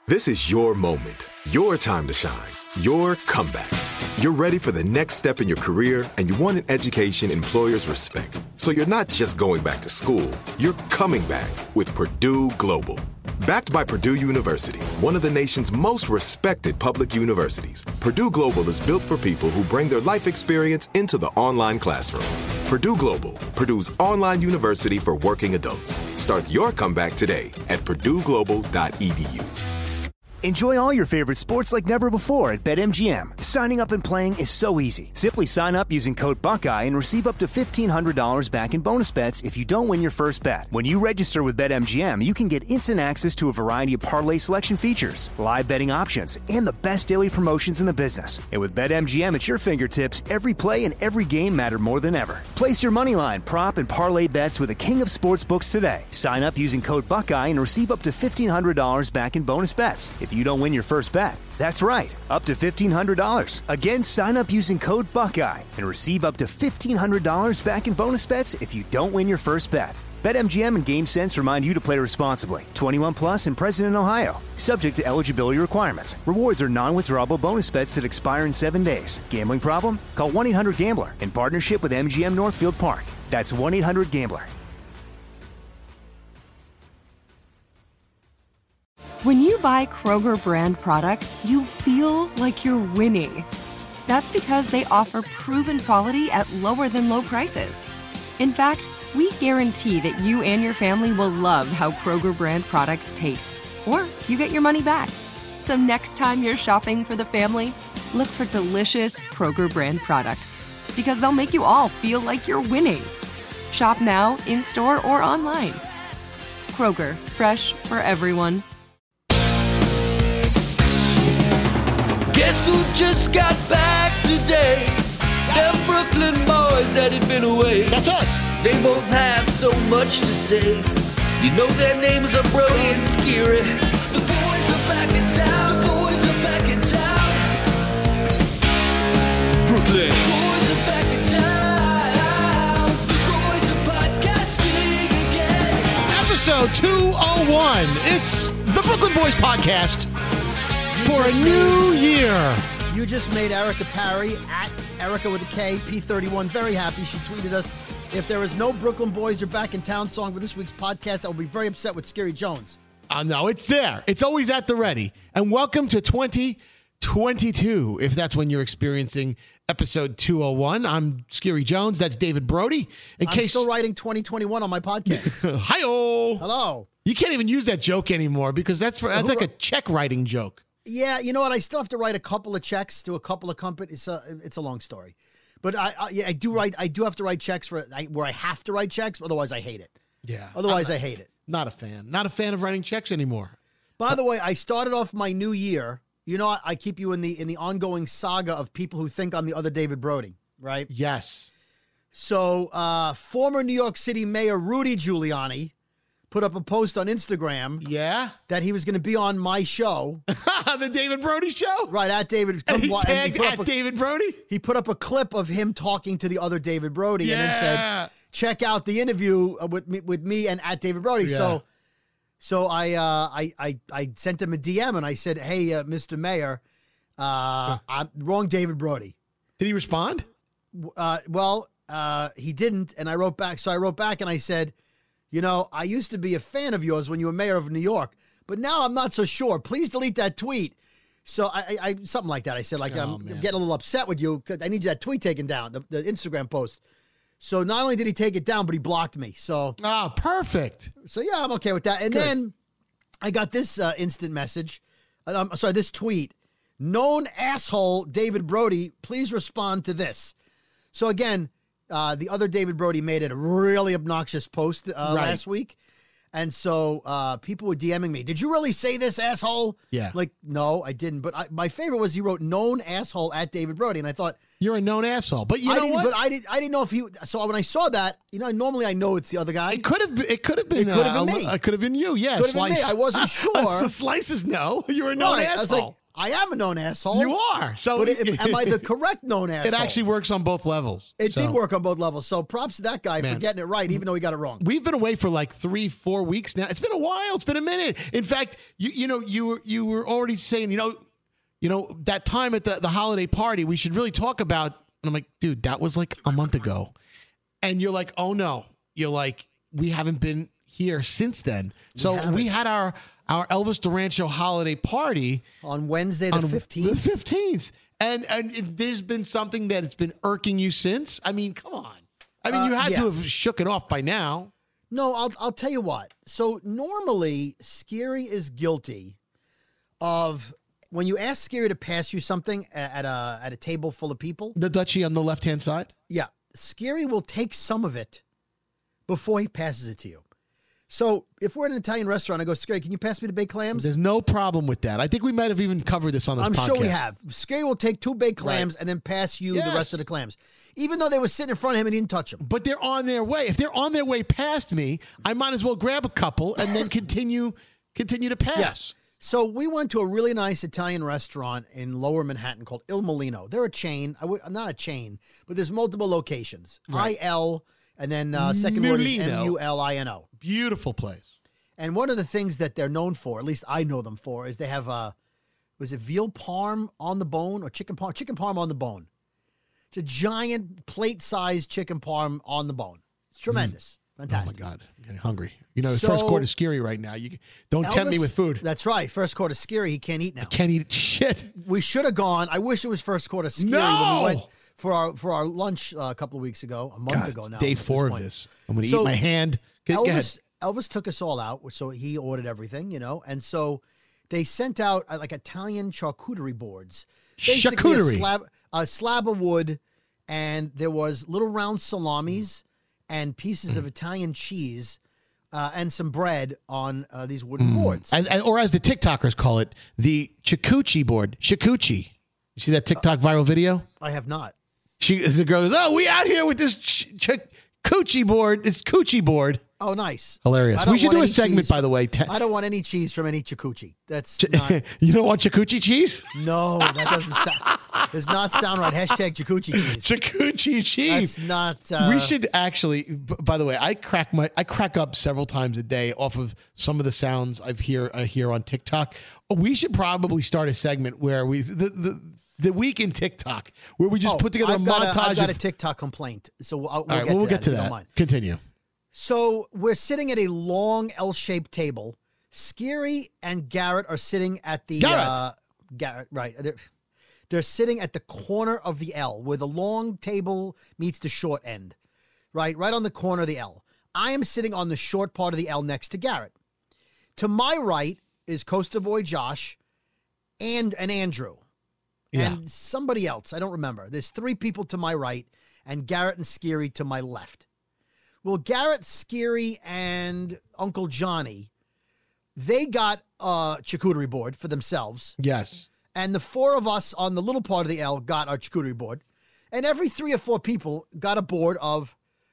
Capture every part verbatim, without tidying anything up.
This is your moment, your time to shine, your comeback. You're ready for the next step in your career, and you want an education employers respect. So you're not just going back to school, you're coming back with Purdue Global. Backed by Purdue University, one of the nation's most respected public universities, Purdue Global is built for people who bring their life experience into the online classroom. Purdue Global, Purdue's online university for working adults. Start your comeback today at purdue global dot e d u. Enjoy all your favorite sports like never before at BetMGM. Signing up and playing is so easy. Simply sign up using code Buckeye and receive up to fifteen hundred dollars back in bonus bets if you don't win your first bet. When you register with BetMGM, you can get instant access to a variety of parlay selection features, live betting options, and the best daily promotions in the business. And with BetMGM at your fingertips, every play and every game matter more than ever. Place your moneyline, prop, and parlay bets with the king of sportsbooks today. Sign up using code Buckeye and receive up to fifteen hundred dollars back in bonus bets if you don't win your first bet. That's right, up to fifteen hundred dollars. Again, sign up using code Buckeye and receive up to fifteen hundred dollars back in bonus bets if you don't win your first bet. BetMGM and GameSense remind you to play responsibly. twenty-one plus and present in Ohio. Subject to eligibility requirements. Rewards are non-withdrawable bonus bets that expire in seven days. Gambling problem? Call one eight hundred gambler in partnership with M G M Northfield Park. That's one eight hundred gambler. When you buy Kroger brand products, you feel like you're winning. That's because they offer proven quality at lower than low prices. In fact, we guarantee that you and your family will love how Kroger brand products taste, or you get your money back. So next time you're shopping for the family, look for delicious Kroger brand products, because they'll make you all feel like you're winning. Shop now, in-store, or online. Kroger, fresh for everyone. Guess who just got back today? Them Brooklyn boys that had been away. That's us. They both have so much to say. You know their names are Brody and Scary. The boys are back in town. Boys are back in town. Brooklyn. Boys are back in town. The boys are podcasting again. Episode two oh one. It's the Brooklyn Boys Podcast. For a new year. You just made Erica Parry at Erica with a K, P thirty-one, very happy. She tweeted us, if there is no Brooklyn Boys Are Back in Town song for this week's podcast, I will be very upset with Scary Jones. Uh, no, it's there. It's always at the ready. And welcome to twenty twenty-two, if that's when you're experiencing episode two oh one. I'm Scary Jones. That's David Brody. In I'm case... still writing twenty twenty-one on my podcast. Hi-oh. Hello. You can't even use that joke anymore because that's for, that's like a check writing joke. Yeah, you know what? I still have to write a couple of checks to a couple of companies. It's a, it's a long story, but I, I yeah I do write. I do have to write checks for I, where I have to write checks. Otherwise, I hate it. Yeah. Otherwise, not, I hate it. Not a fan. Not a fan of writing checks anymore. By the way, I started off my new year. You know, I, I keep you in the in the ongoing saga of people who think I'm the other David Brody, right? Yes. So, uh, former New York City Mayor Rudy Giuliani put up a post on Instagram. Yeah? That he was going to be on my show. The David Brody Show? Right, at David. And he tagged and he at a, David Brody? He put up a clip of him talking to the other David Brody yeah. and then said, check out the interview with me, with me and at David Brody. Yeah. So so I, uh, I I I sent him a D M and I said, hey, uh, Mister Mayor, uh, I'm wrong David Brody. Did he respond? Uh, well, uh, he didn't. And I wrote back. So I wrote back and I said, you know, I used to be a fan of yours when you were mayor of New York, but now I'm not so sure. Please delete that tweet. So I, I, I something like that. I said, like, oh, I'm man. getting a little upset with you because I need that tweet taken down, the, the Instagram post. So not only did he take it down, but he blocked me. So oh, perfect. So yeah, I'm okay with that. And Good. Then I got this uh, instant message. I'm sorry, this tweet. Known asshole David Brody, please respond to this. So again. Uh, the other David Brody made it a really obnoxious post uh, right. last week. And so uh, people were DMing me. Did you really say this, asshole? Yeah. Like, no, I didn't. But I, my favorite was he wrote known asshole at David Brody. And I thought. You're a known asshole. But you I know didn't, what? But I didn't, I didn't know if he. So when I saw that, you know, normally I know it's the other guy. It could have It could have been, it could have uh, been me. It could have been you. Yeah. Could have been me. I wasn't sure. The slices, no. You're a known right. asshole. I was like, I am a known asshole. You are. So, but it, am I the correct known asshole? It actually works on both levels. It so. did work on both levels. So props to that guy Man. for getting it right, even though he got it wrong. We've been away for like three, four weeks now. It's been a while. It's been a minute. In fact, you you know you were you were already saying you know you know that time at the the holiday party we should really talk about. And I'm like, dude, that was like a month ago, and you're like, oh no, you're like, we haven't been here since then. So we, we had our. Our Elvis Durancio holiday party on Wednesday the fifteenth. The fifteenth, and and it, there's been something that it's been irking you since. I mean, come on. I mean, uh, you had yeah. to have shook it off by now. No, I'll I'll tell you what. So normally, Scary is guilty of when you ask Scary to pass you something at a at a table full of people. The Dutchie on the left hand side. Yeah, Scary will take some of it before he passes it to you. So if we're at an Italian restaurant, I go, Scary, can you pass me the baked clams? There's no problem with that. I think we might have even covered this on this I'm podcast. I'm sure we have. Scary will take two baked clams right. and then pass you yes. the rest of the clams. Even though they were sitting in front of him and he didn't touch them. But they're on their way. If they're on their way past me, I might as well grab a couple and then continue continue to pass. Yes. So we went to a really nice Italian restaurant in Lower Manhattan called Il Mulino. They're a chain. I w- not a chain, but there's multiple locations. Right. I L and then uh, second word is Mulino. M U L I N O. Beautiful place. And one of the things that they're known for, at least I know them for, is they have a, was it veal parm on the bone or chicken parm? Chicken parm on the bone. It's a giant plate-sized chicken parm on the bone. It's tremendous. Mm. Fantastic. Oh, my God. I'm getting hungry. You know, the so, first quarter is Scary right now. You Don't Elvis, tempt me with food. That's right. First quarter Scary. He can't eat now. I can't eat shit. We should have gone. I wish it was first quarter Scary no! when we went for our for our lunch uh, a couple of weeks ago, a month God, ago now. Day four of this. I'm going to so eat my hand. Get, Elvis, Elvis took us all out, so he ordered everything, you know, and so they sent out uh, like Italian charcuterie boards. Basically charcuterie. A slab, a slab of wood, and there was little round salamis and pieces of Italian cheese uh, and some bread on uh, these wooden mm. boards. As, as, or as the TikTokers call it, the charcuterie board. Charcuterie. You see that TikTok uh, viral video? I have not. She, the girl goes, oh, we out here with this ch- ch- coochie board, this coochie board. Oh, nice. Hilarious. We should do a segment, cheese. by the way. Te- I don't want any cheese from any chacucci. That's Ch- not... You don't want chacucci cheese? No, that doesn't sound... does not sound right. Hashtag chacucci cheese. Chacucci cheese. That's not... Uh... We should actually... B- by the way, I crack my I crack up several times a day off of some of the sounds I've hear, I hear on TikTok. We should probably start a segment where we... the, the The week in TikTok, where we just oh, put together I've a got montage. A, I've got of, a TikTok complaint, so we'll, we'll, right, get, well, we'll to get that, to if that. You don't mind. Continue. So we're sitting at a long L-shaped table. Scary and Garrett are sitting at the Garrett. Uh, Garrett, right? They're, they're sitting at the corner of the L, where the long table meets the short end, right? Right on the corner of the L. I am sitting on the short part of the L next to Garrett. To my right is Coaster Boy Josh and and Andrew. Yeah. And somebody else. I don't remember. There's three people to my right and Garrett and Scary to my left. Well, Garrett, Scary, and Uncle Johnny, they got a charcuterie board for themselves. Yes. And the four of us on the little part of the L got our charcuterie board. And every three or four people got a board of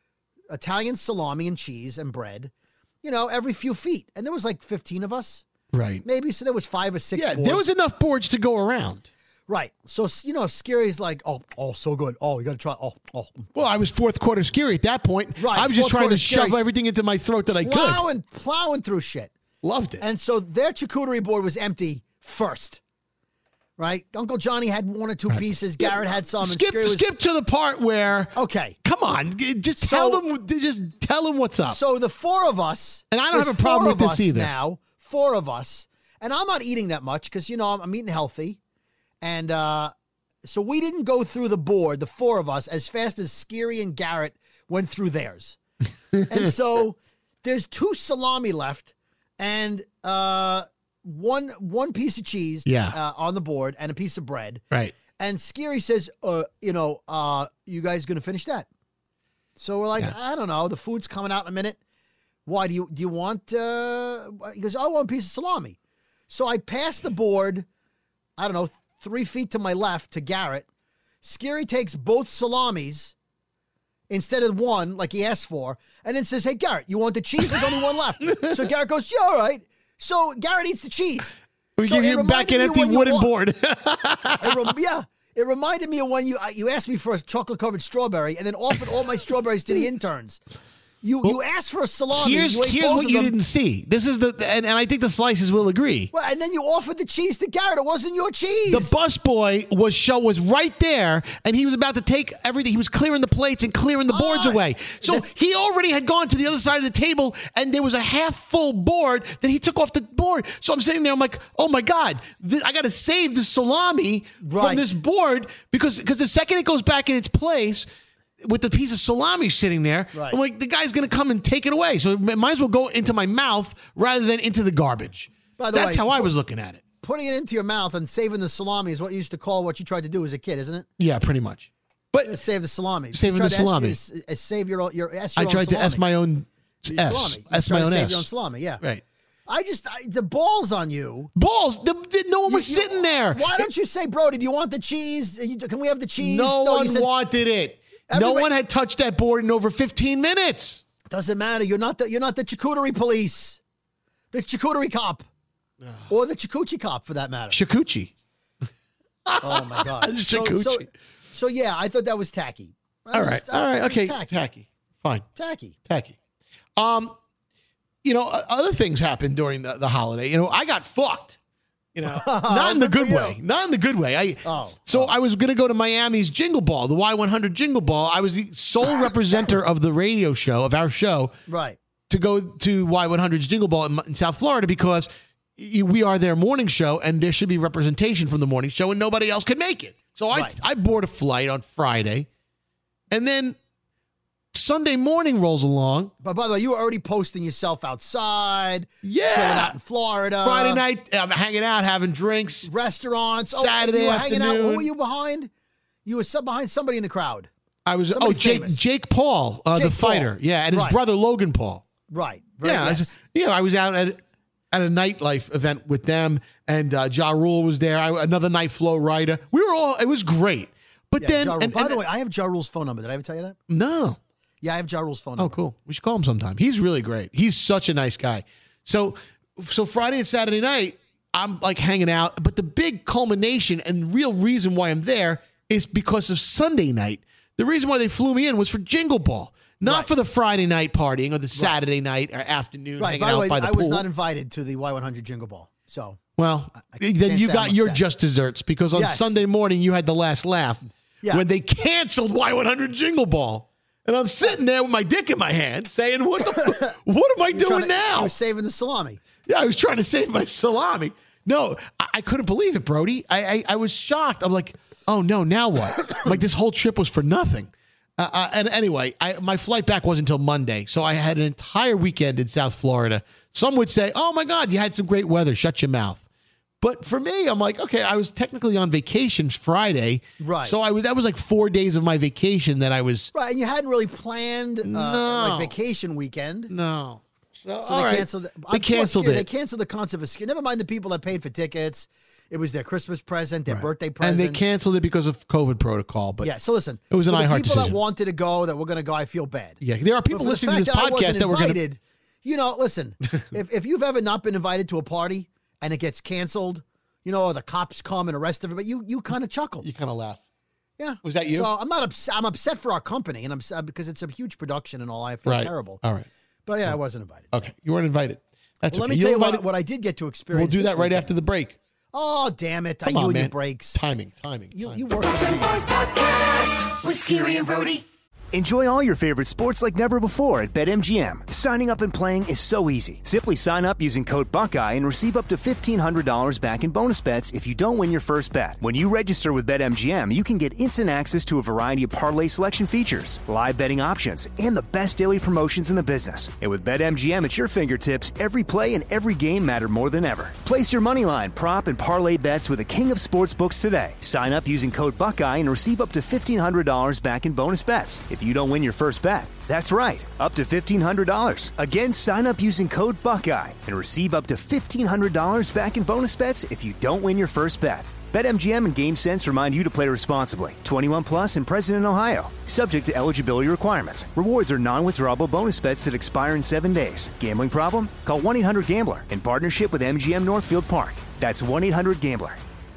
Italian salami and cheese and bread, you know, every few feet. And there was like fifteen of us. Right. Maybe. So there was five or six Yeah, boards. there was enough boards to go around. Right. So, you know, Scary's like, oh, oh, so good. Oh, you got to try. Oh, oh. Well, I was fourth quarter Scary at that point. Right. I was just trying to Scary's shove everything into my throat that I could. Plowing, plowing through shit. Loved it. And so their charcuterie board was empty first. Right? Uncle Johnny had one or two right. pieces. Garrett had some. Skip, and was, skip to the part where. Okay. Come on, just so, tell them. Just tell them what's up. So the four of us, and I don't have a problem with this either. Now, four of us, and I'm not eating that much because you know I'm, I'm eating healthy, and uh, so we didn't go through the board, the four of us, as fast as Scary and Garrett went through theirs. And so there's two salami left, and. Uh, One one piece of cheese yeah. uh, on the board and a piece of bread. Right. And Scary says, uh, you know, uh, you guys going to finish that? So we're like, yeah. I don't know. The food's coming out in a minute. Why do you do you want uh he goes, oh, one piece of salami. So I pass the board, I don't know, three feet to my left to Garrett. Scary takes both salamis instead of one, like he asked for, and then says, hey, Garrett, you want the cheese? There's only one left. So Garrett goes, yeah, all right. So Garrett eats the cheese. We So give it you back an reminded me empty when you wooden wa- board. It rem- yeah. It reminded me of when you uh, you asked me for a chocolate-covered strawberry and then offered all my strawberries to the interns. You Well, you asked for a salami. Here's you ate here's both what of you them. didn't see. This is the and, and I think the slices will agree. Well, and then you offered the cheese to Garrett. It wasn't your cheese. The busboy was show was right there, and he was about to take everything. He was clearing the plates and clearing the boards Ah, away. So that's- he already had gone to the other side of the table, and there was a half full board that he took off the board. So I'm sitting there. I'm like, oh my god, th- I got to save the salami Right. from this board because because the second it goes back in its place. With the piece of salami sitting there, Right. I'm like, the guy's going to come and take it away. So it might as well go into my mouth rather than into the garbage. By the That's way, how I was looking at it. Putting it into your mouth and saving the salami is what you used to call what you tried to do as a kid, isn't it? Yeah, pretty much. But Save the salami. Saving You the tried to S- salami. s- s- save your your S. Your I own tried to salami. S my own Your S. salami. You S tried my to own save S. your own salami. Yeah. Right. I just I, the balls on you. Balls. The, the, no one was You- you- sitting there. Why don't you say, Brody? Do you want the cheese? You- Can we have the cheese? No, you one said- wanted it. no Everybody- one had touched that board in over fifteen minutes. Doesn't matter. You're not the you're not the charcuterie police, the charcuterie cop, or the chakuchi cop for that matter. Shakuchi. Oh my god. so, so, Chakuchi. so yeah, I thought that was tacky. I'm All right. just- uh, All right. it was Okay. Tacky. Tacky. Fine. Tacky. Tacky. Um, you know, o- other things happened during the, the holiday. You know, I got fucked. You know, not in the Good good for you. way. Not in the good way. I Oh, so I was going to go to Miami's Jingle Ball, the Y one hundred Jingle Ball. I was the sole representative of the radio show of our show Right. to go to Y one hundred's Jingle Ball in, in South Florida because y- we are their morning show and there should be representation from the morning show and nobody else could make it. So I Right. I board a flight on Friday, and then Sunday morning rolls along. But by the way, you were already posting yourself outside. Yeah. Chilling out in Florida. Friday night, I'm hanging out, having drinks. Restaurants. Oh, Saturday you were hanging out. Who afternoon. were you behind? You were sub behind somebody in the crowd. I was Somebody oh Jake famous. Jake Paul, uh, the Jake Paul. fighter, yeah, and his Right. brother Logan Paul. Right. Right. Yeah, I yes. was, yeah. I was out at at a nightlife event with them, and uh, Ja Rule was there. I, another night flow rider. We were all. It was great. But Yeah, then, Ja Rule. and, By and the way, I have Ja Rule's phone number. Did I ever tell you that? no. Yeah, I have Ja Rule's phone Oh, number. cool. We should call him sometime. He's really great. He's such a nice guy. So, so Friday and Saturday night, I'm like hanging out. But the big culmination and real reason why I'm there is because of Sunday night. The reason why they flew me in was for Jingle Ball, not Right. for the Friday night partying or the Saturday night or afternoon Right. hanging By the out way, by the I pool. was not invited to the Y one hundred Jingle Ball. So Well, I then can't you say got I'm your upset. just desserts because on Yes. Sunday morning you had the last laugh Yeah. when they canceled Y one hundred Jingle Ball. And I'm sitting there with my dick in my hand saying, what the, what am I you were trying doing to- now? You were saving the salami. Yeah, I was trying to save my salami. No, I, I couldn't believe it, Brody. I, I I was shocked. I'm like, oh no, now what? Like this whole trip was for nothing. Uh, uh, and anyway, I, my flight back wasn't until Monday, so I had an entire weekend in South Florida. Some would say, oh my God, you had some great weather. Shut your mouth. But for me, I'm like, okay, I was technically on vacation Friday. Right. So I was that was like four days of my vacation that I was. Right, and you hadn't really planned uh, No. like vacation weekend. No. So, So all they right. canceled. The, They I'm canceled scared. it. They canceled the concert for Never mind the people that paid for tickets. It was their Christmas present, their Right. birthday And present. they canceled it because of COVID protocol. But yeah. So listen, It was an for the iHeart people decision. that wanted to go, that were going to go, I feel bad. yeah, there are But people for the listening to this fact that I podcast wasn't that were going to. invited, you know, listen, if if you've ever not been invited to a party and it gets canceled, you know, or the cops come and arrest everybody, you you kind of chuckle. You kind of laugh. Yeah. Was that you? So I'm not upset. I'm upset for our company, and I'm s- because it's a huge production and all. I feel Right. terrible. All right. But yeah, I wasn't invited. Okay. You weren't invited. That's Well, okay. let me tell you what, invited- what I did get to experience. We'll do this that right weekend. after the break. Oh, damn it. Come you on, and man. your breaks. Timing, timing, You, timing. you work. Boys Podcast with Scary and Brody. Enjoy all your favorite sports like never before at BetMGM. Signing up and playing is so easy. Simply sign up using code Buckeye and receive up to fifteen hundred dollars back in bonus bets if you don't win your first bet. When you register with BetMGM, you can get instant access to a variety of parlay selection features, live betting options, and the best daily promotions in the business. And with BetMGM at your fingertips, every play and every game matter more than ever. Place your moneyline, prop, and parlay bets with the king of sportsbooks today. Sign up using code Buckeye and receive up to fifteen hundred dollars back in bonus bets if you don't win your first bet. That's right, up to fifteen hundred dollars. Again, sign up using code Buckeye and receive up to fifteen hundred dollars back in bonus bets if you don't win your first bet. BetMGM and GameSense remind you to play responsibly. twenty-one plus and present in Ohio. Subject to eligibility requirements. Rewards are non-withdrawable bonus bets that expire in seven days. Gambling problem? Call one eight hundred gambler in partnership with M G M Northfield Park. That's one eight hundred gambler.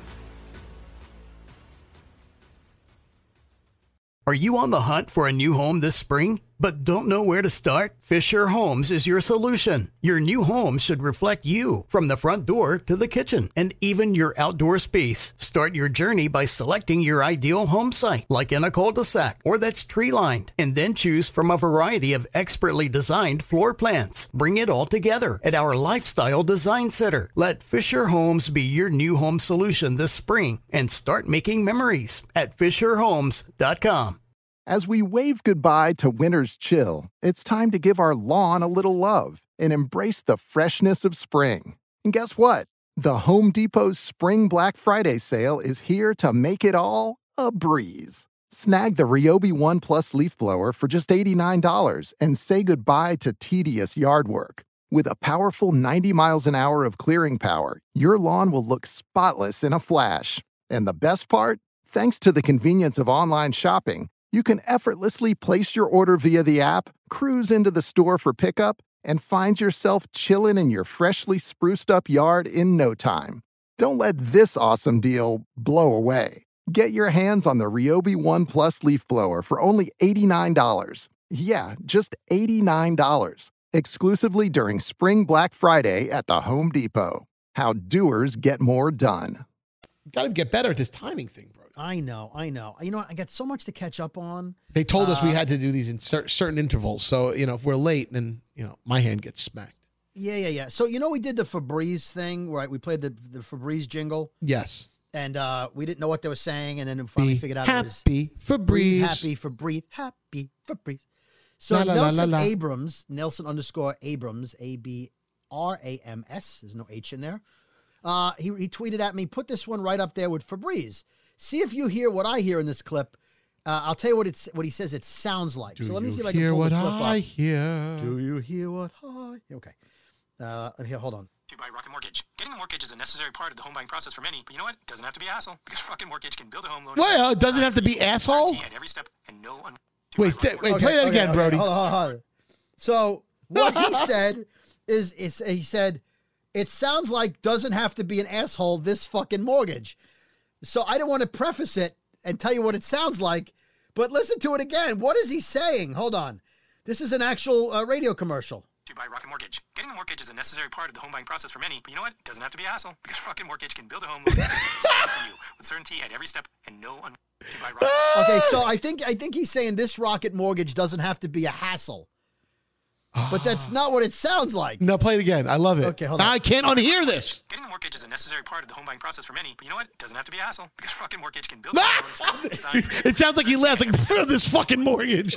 Are you on the hunt for a new home this spring, but don't know where to start? Fisher Homes is your solution. Your new home should reflect you, from the front door to the kitchen, and even your outdoor space. Start your journey by selecting your ideal home site, like in a cul-de-sac or that's tree-lined, and then choose from a variety of expertly designed floor plans. Bring it all together at our Lifestyle Design Center. Let Fisher Homes be your new home solution this spring and start making memories at fisher homes dot com. As we wave goodbye to winter's chill, it's time to give our lawn a little love and embrace the freshness of spring. And guess what? The Home Depot's Spring Black Friday sale is here to make it all a breeze. Snag the Ryobi One Plus leaf blower for just eighty-nine dollars and say goodbye to tedious yard work. With a powerful ninety miles an hour of clearing power, your lawn will look spotless in a flash. And the best part? Thanks to the convenience of online shopping, you can effortlessly place your order via the app, cruise into the store for pickup, and find yourself chilling in your freshly spruced up yard in no time. Don't let this awesome deal blow away. Get your hands on the Ryobi One Plus leaf blower for only eighty-nine dollars. Yeah, just eighty-nine dollars. Exclusively during Spring Black Friday at the Home Depot. How doers get more done. Got to get better at this timing thing, bro. I know, I know. You know what? I got so much to catch up on. They told us uh, we had to do these in cer- certain intervals. So, you know, if we're late, then, you know, my hand gets smacked. Yeah, yeah, yeah. So, you know, we did the Febreze thing, right? We played the, the Febreze jingle. Yes. And uh, we didn't know what they were saying. And then we finally Be figured out happy it was for breeze. Happy for breathe. Happy for breeze. So La, la, Nelson la, la, la. Abrams, Nelson underscore Abrams, A B R A M S. There's no H in there. Uh, he, he tweeted at me, put this one right up there with Febreze. See if you hear what I hear in this clip. Uh, I'll tell you what it's what he says it sounds like. Do so let me you see if I can hear pull what the clip I up. hear? Do you hear what I Okay. Uh, here, hold on. To buy Rocket Mortgage. Getting a mortgage is a necessary part of the home buying process for many, but you know what? It doesn't have to be a hassle because Rocket Mortgage can build a home loan. Well, it doesn't have to be asshole? At every step and no un- Wait, st- wait, play that okay, again, okay, Brody. Hold on, hold on, hold on. So what he said is, is he said, it sounds like doesn't have to be an asshole, this fucking mortgage. So I don't want to preface it and tell you what it sounds like, but listen to it again. What is he saying? Hold on. This is an actual uh, radio commercial. To buy Rocket Mortgage. Getting a mortgage is a necessary part of the home buying process for many, but you know what? It doesn't have to be a hassle because Rocket Mortgage can build a home loan for you with certainty at every step and no un- to buy Rocket. Okay, so I think I think he's saying this Rocket Mortgage doesn't have to be a hassle. But that's not what it sounds like. No, play it again. I love it. Okay, hold on. I can't unhear this. Getting a mortgage is a necessary part of the home buying process for many, but you know what? It doesn't have to be a hassle because Rocket Mortgage can build a home loan expensive designed for you. It sounds like he laughed like this fucking mortgage.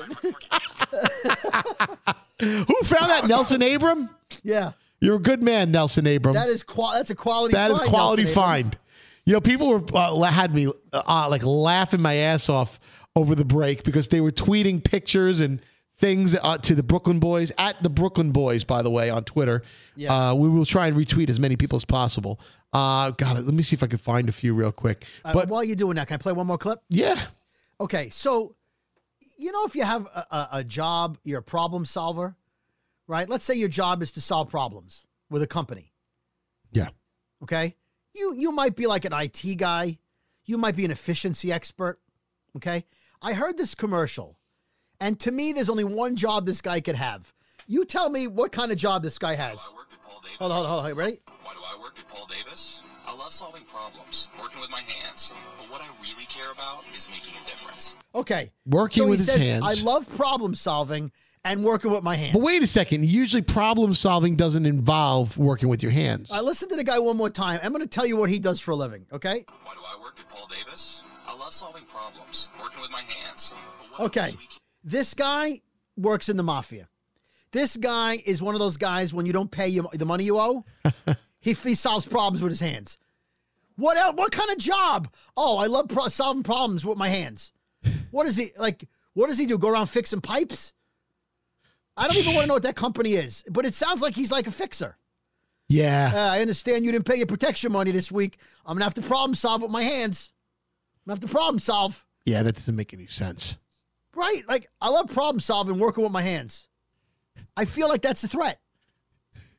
Who found that? Nelson Abram? Yeah. You're a good man, Nelson Abram. That is qual- that's a quality That is find, quality Nelson Abrams. find. You know, people were uh, had me uh, like laughing my ass off over the break because they were tweeting pictures and things uh, to the Brooklyn Boys, at the Brooklyn Boys, by the way, on Twitter. Yeah. Uh, we will try and retweet as many people as possible. Uh, God, let me see if I can find a few real quick. Uh, But while you're doing that, can I play one more clip? yeah, Okay, so you know if you have a, a, a job, you're a problem solver, right? Let's say your job is to solve problems with a company. yeah. Okay, you you might be like an I T guy, you might be an efficiency expert. Okay, I heard this commercial, and to me, there's only one job this guy could have. You tell me what kind of job this guy has. I worked at Paul Davis. Hold on, hold on, hold on. Ready? Why do I work at Paul Davis? I love solving problems, working with my hands. But what I really care about is making a difference. Okay, Working so with he his says, hands. I love problem solving and working with my hands. But wait a second. Usually problem solving doesn't involve working with your hands. I listen to the guy one more time. I'm going to tell you what he does for a living, okay? Why do I work at Paul Davis? I love solving problems, working with my hands. But what I Okay, really care- this guy works in the mafia. This guy is one of those guys when you don't pay you the money you owe, he, he solves problems with his hands. What else, what kind of job? Oh, I love pro- solving problems with my hands. What is he like? What does he do? Go around fixing pipes? I don't even want to know what that company is, but it sounds like he's like a fixer. Yeah. Uh, I understand you didn't pay your protection money this week. I'm gonna have to problem solve with my hands. I'm gonna have to problem solve. Yeah, that doesn't make any sense. Right? Like, I love problem solving, working with my hands. I feel like that's a threat.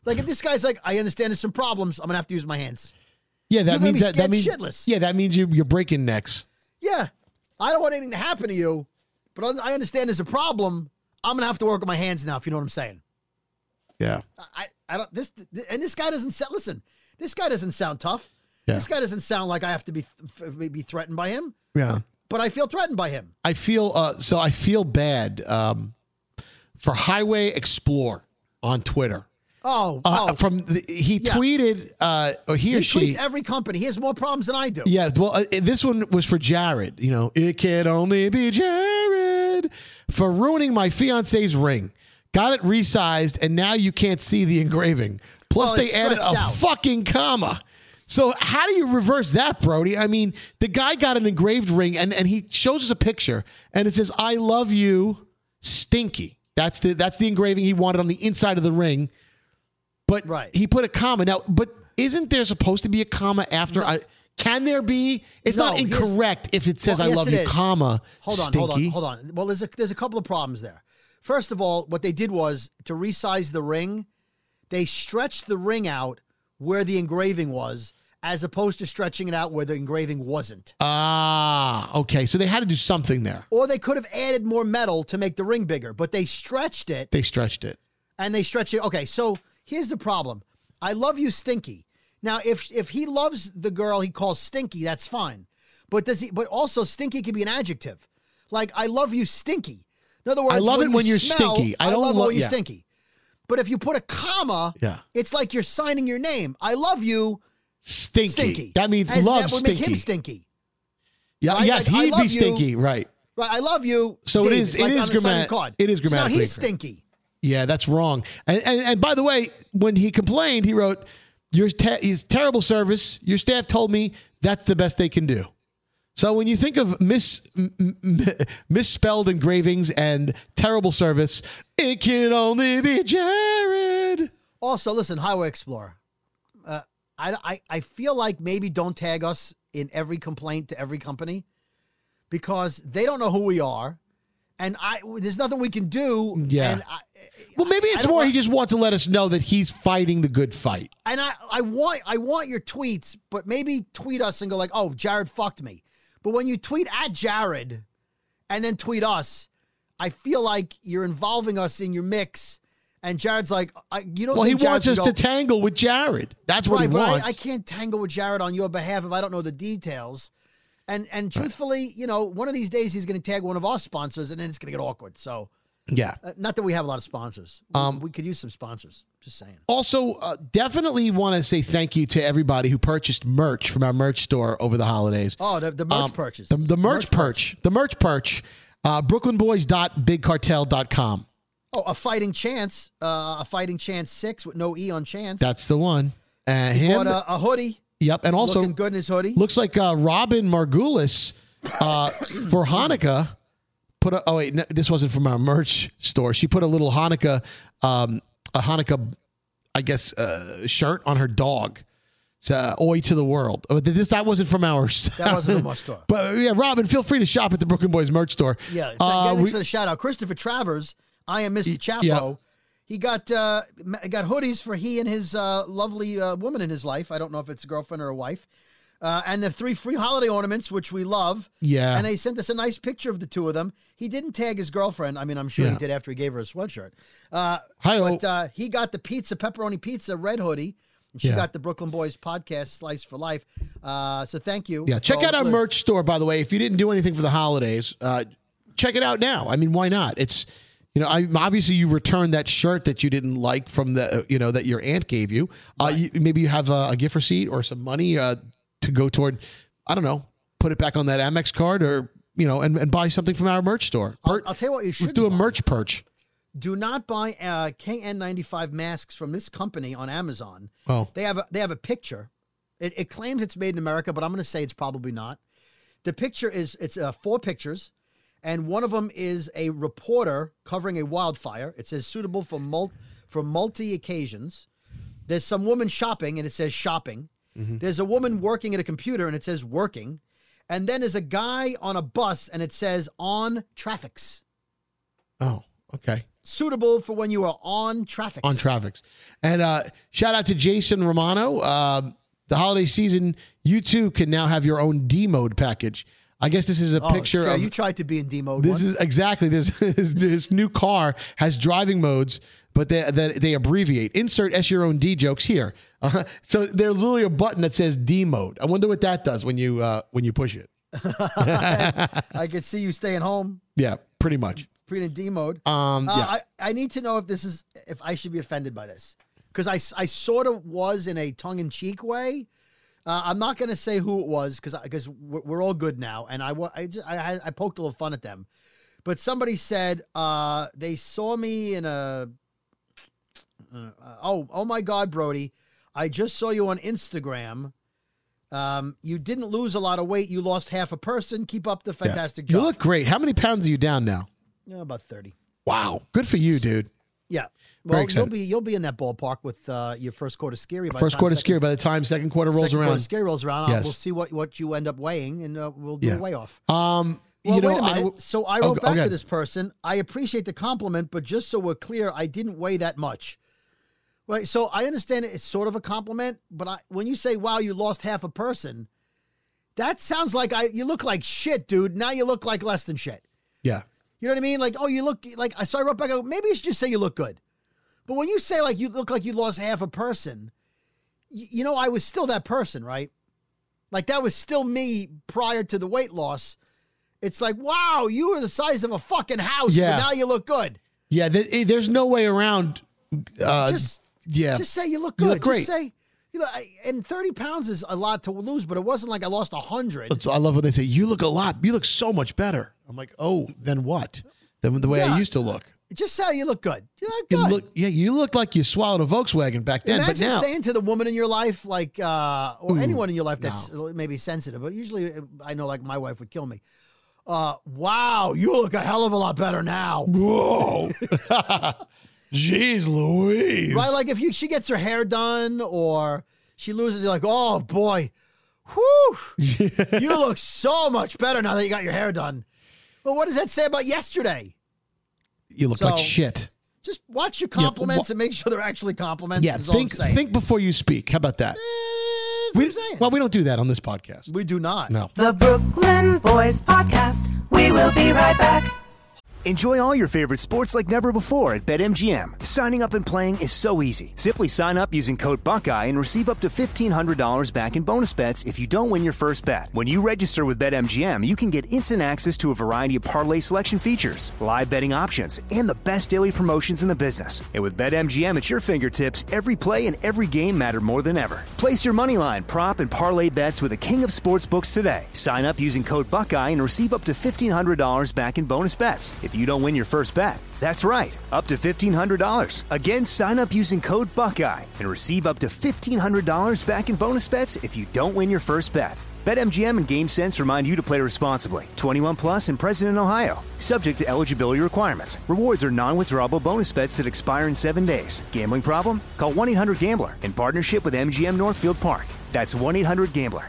Like if this guy's like, I understand there's some problems, I'm gonna have to use my hands. Yeah, that You're gonna means be that, that scared means shitless. yeah, that means you you're breaking necks. Yeah, I don't want anything to happen to you, but I understand there's a problem. I'm gonna have to work with my hands now. If you know what I'm saying. Yeah. I, I don't this and this guy doesn't sound. Listen, this guy doesn't sound tough. Yeah. This guy doesn't sound like I have to be be threatened by him. Yeah. But I feel threatened by him. I feel uh, so. I feel bad um, for Highway Explorer on Twitter. Oh, uh, oh. from the, he Yeah. tweeted uh, or he, He or she tweets every company. He has more problems than I do. Yeah, well, uh, this one was for Jared. You know, it can only be Jared for ruining my fiance's ring. Got it resized, and now you can't see the engraving. Plus, Well, they it's added a stretched out. fucking comma. So how do you reverse that, Brody? I mean, the guy got an engraved ring, and, and he shows us a picture, and it says, "I love you, Stinky." That's the that's the engraving he wanted on the inside of the ring. But Right. he put a comma. Now, but isn't there supposed to be a comma after? I, can there be? It's No, not here's- incorrect if it says Well, "I yes, love it you," is. comma. Hold on, Stinky. hold on, hold on. Well, there's a there's a couple of problems there. First of all, what they did was to resize the ring, they stretched the ring out where the engraving was, as opposed to stretching it out where the engraving wasn't. Ah, okay. So they had to do something there. Or they could have added more metal to make the ring bigger, but they stretched it They stretched it. and they stretched it. Okay, so here's the problem. I love you, Stinky. Now, if if he loves the girl he calls Stinky, that's fine. But does he? But also, Stinky can be an adjective. Like, I love you, Stinky. In other words, I love it you when you're smell, stinky. I I, don't love lo- it when you're yeah. stinky. But if you put a comma, Yeah. it's like you're signing your name. I love you, Stinky. Stinky. That means As- love that would Stinky. make him stinky. Yeah, right? yes, Like, I he'd love be you. stinky, right? Right, I love you. So it David, is- it like is on the signing grammat- card. it is So now grammatically he's correct. stinky. Yeah, that's wrong. And, and and by the way, when he complained, he wrote, "Your te- he's terrible service. Your staff told me that's the best they can do." So when you think of mis, m- m- misspelled engravings and terrible service, it can only be Jared. Also, listen, Highway Explorer. Uh, I, I, I feel like maybe don't tag us in every complaint to every company because they don't know who we are. And I, there's nothing we can do. Yeah. And I, Well, maybe I it's don't more want- he just wants to let us know that he's fighting the good fight. And I, I want I want your tweets, but maybe tweet us and go like, oh, Jared fucked me. But when you tweet at Jared and then tweet us, I feel like you're involving us in your mix. And Jared's like, I, you don't Well, he think Jared wants us should to go- tangle with Jared. That's what right, he but wants. I, I can't tangle with Jared on your behalf if I don't know the details. And and truthfully, you know, one of these days he's going to tag one of our sponsors, and then it's going to get awkward. So, yeah. uh, not that we have a lot of sponsors. We, Um, we could use some sponsors. Just saying. Also, uh, definitely want to say thank you to everybody who purchased merch from our merch store over the holidays. Oh, the, the merch Um, purchase. The, the merch, perch. The merch perch. Uh, brooklyn boys dot big cartel dot com. Oh, a fighting chance. Uh, a fighting chance six with no E on chance. That's the one. Uh, He him. bought a, a hoodie. Yep. And also, looking good in his hoodie. looks like uh, Robin Margulis uh, for Hanukkah put a, oh wait, no, this wasn't from our merch store. She put a little Hanukkah, um, a Hanukkah, I guess, uh, shirt on her dog. It's uh, Oi to the world. Oh, this, that wasn't from our That wasn't from our store. But yeah, Robin, feel free to shop at the Brooklyn Boys merch store. Yeah, th- Uh, thanks we- for the shout out. Christopher Travers, I am Mister Chapo. yeah. He got uh, ma- got hoodies for he and his uh, lovely uh, woman in his life. I don't know if it's a girlfriend or a wife. Uh, and the three free holiday ornaments, which we love. Yeah. And they sent us a nice picture of the two of them. He didn't tag his girlfriend. I mean, I'm sure Yeah. he did after he gave her a sweatshirt. Uh, Hi-oh. but uh, he got the pizza, pepperoni pizza, red hoodie. And she Yeah. got the Brooklyn Boys podcast, Slice for Life. Uh, so thank you. Yeah, check for out our all the- merch store, by the way. If you didn't do anything for the holidays, uh, check it out now. I mean, why not? It's, you know, I, obviously you returned that shirt that you didn't like from the, you know, that your aunt gave you. Uh, you maybe you have a, a gift receipt or some money uh, to go toward, I don't know, put it back on that Amex card or, you know, and, and buy something from our merch store. I'll, Per- I'll tell you what you should Let's do a buy. merch perch. Do not buy uh, K N ninety-five masks from this company on Amazon. Oh. They have a, they have a picture. It, it claims it's made in America, but I'm going to say it's probably not. The picture is it's uh, four pictures, and one of them is a reporter covering a wildfire. It says suitable for mul- for multi occasions. There's some woman shopping, and it says shopping. Mm-hmm. There's a woman working at a computer, and it says working. And then there's a guy on a bus, and it says on traffics. Oh, okay. suitable for when you are on traffic. On traffics. And uh, shout out to Jason Romano. Uh, the holiday season, you too can now have your own D-mode package. I guess this is a oh, picture Scary, of... You tried to be in D-mode This once. is exactly this. This new car has driving modes, but they they, they abbreviate. Insert S your own D jokes here. Uh, so there's literally a button that says D mode. I wonder what that does when you uh, when you push it. I can see you staying home. Yeah, pretty much. Pretty in D mode. Um, uh, yeah. I, I need to know if this is if I should be offended by this, because I, I sort of was in a tongue in cheek way. Uh, I'm not going to say who it was because because we're, we're all good now, and I I, just, I I poked a little fun at them, but somebody said uh, they saw me in a uh, oh oh my God, Brody, I just saw you on Instagram. Um, you didn't lose a lot of weight. You lost half a person. Keep up the fantastic yeah. job. You look great. How many pounds are you down now? Yeah, about thirty. Wow, good for you, dude. Yeah. Very Well, excited. you'll be you'll be in that ballpark with uh, your first quarter scary. By the First time quarter second- scary. By the time second quarter rolls second around, quarter scary rolls around. uh, Yes. We'll see what, what you end up weighing, and uh, we'll do Yeah. a weigh off. Um, Well, you know, wait a minute. I w- so I Oh, wrote go- back okay. to this person. I appreciate the compliment, but just so we're clear, I didn't weigh that much. Right. So I understand it's sort of a compliment, but I, when you say, "Wow, you lost half a person," that sounds like I you look like shit, dude. Now you look like less than shit. Yeah. You know what I mean? Like, oh, you look like I. So I wrote back. I go, maybe you should just say you look good. But when you say like you look like you lost half a person, you, you know, I was still that person, right? Like that was still me prior to the weight loss. It's like, wow, you were the size of a fucking house, Yeah. but now you look good. Yeah, th- there's no way around. Uh, Just, yeah, just say you look You good. look great. Just say, you know, I, and thirty pounds is a lot to lose, but it wasn't like I lost a hundred. I love when they say you look a lot. You look so much better. I'm like, oh, then what? Then the way Yeah. I used to look. Just say you look good. You look You good. look, yeah, you look like you swallowed a Volkswagen back then, Imagine but now saying to the woman in your life, like, uh, or Ooh, anyone in your life that's maybe sensitive, but usually uh, I know, like, my wife would kill me. Uh, wow, you look a hell of a lot better now. Whoa. Jeez Louise. Right? Like, if you she gets her hair done or she loses, you're like, oh, boy. Whew. You look so much better now that you got your hair done. But what does that say about yesterday? You look So, like shit. Just watch your Yeah, compliments wha- and make sure they're actually compliments. Yeah, is all I'm think saying. think before you speak. How about that? That's We, what I'm saying. well, we don't do that on this podcast. We do not. No. The Brooklyn Boys Podcast. We will be right back. Enjoy all your favorite sports like never before at BetMGM. Signing up and playing is so easy. Simply sign up using code Buckeye and receive up to fifteen hundred dollars back in bonus bets if you don't win your first bet. When you register with BetMGM, you can get instant access to a variety of parlay selection features, live betting options, and the best daily promotions in the business. And with BetMGM at your fingertips, every play and every game matter more than ever. Place your moneyline, prop, and parlay bets with the king of sportsbooks today. Sign up using code Buckeye and receive up to fifteen hundred dollars back in bonus bets if you don't win your first bet. That's right, up to fifteen hundred dollars. Again, sign up using code Buckeye and receive up to fifteen hundred dollars back in bonus bets if you don't win your first bet. BetMGM and GameSense remind you to play responsibly. twenty-one plus and present in Ohio. Subject to eligibility requirements. Rewards are non-withdrawable bonus bets that expire in seven days. Gambling problem? Call one eight hundred gambler in partnership with M G M Northfield Park. That's one eight hundred gambler.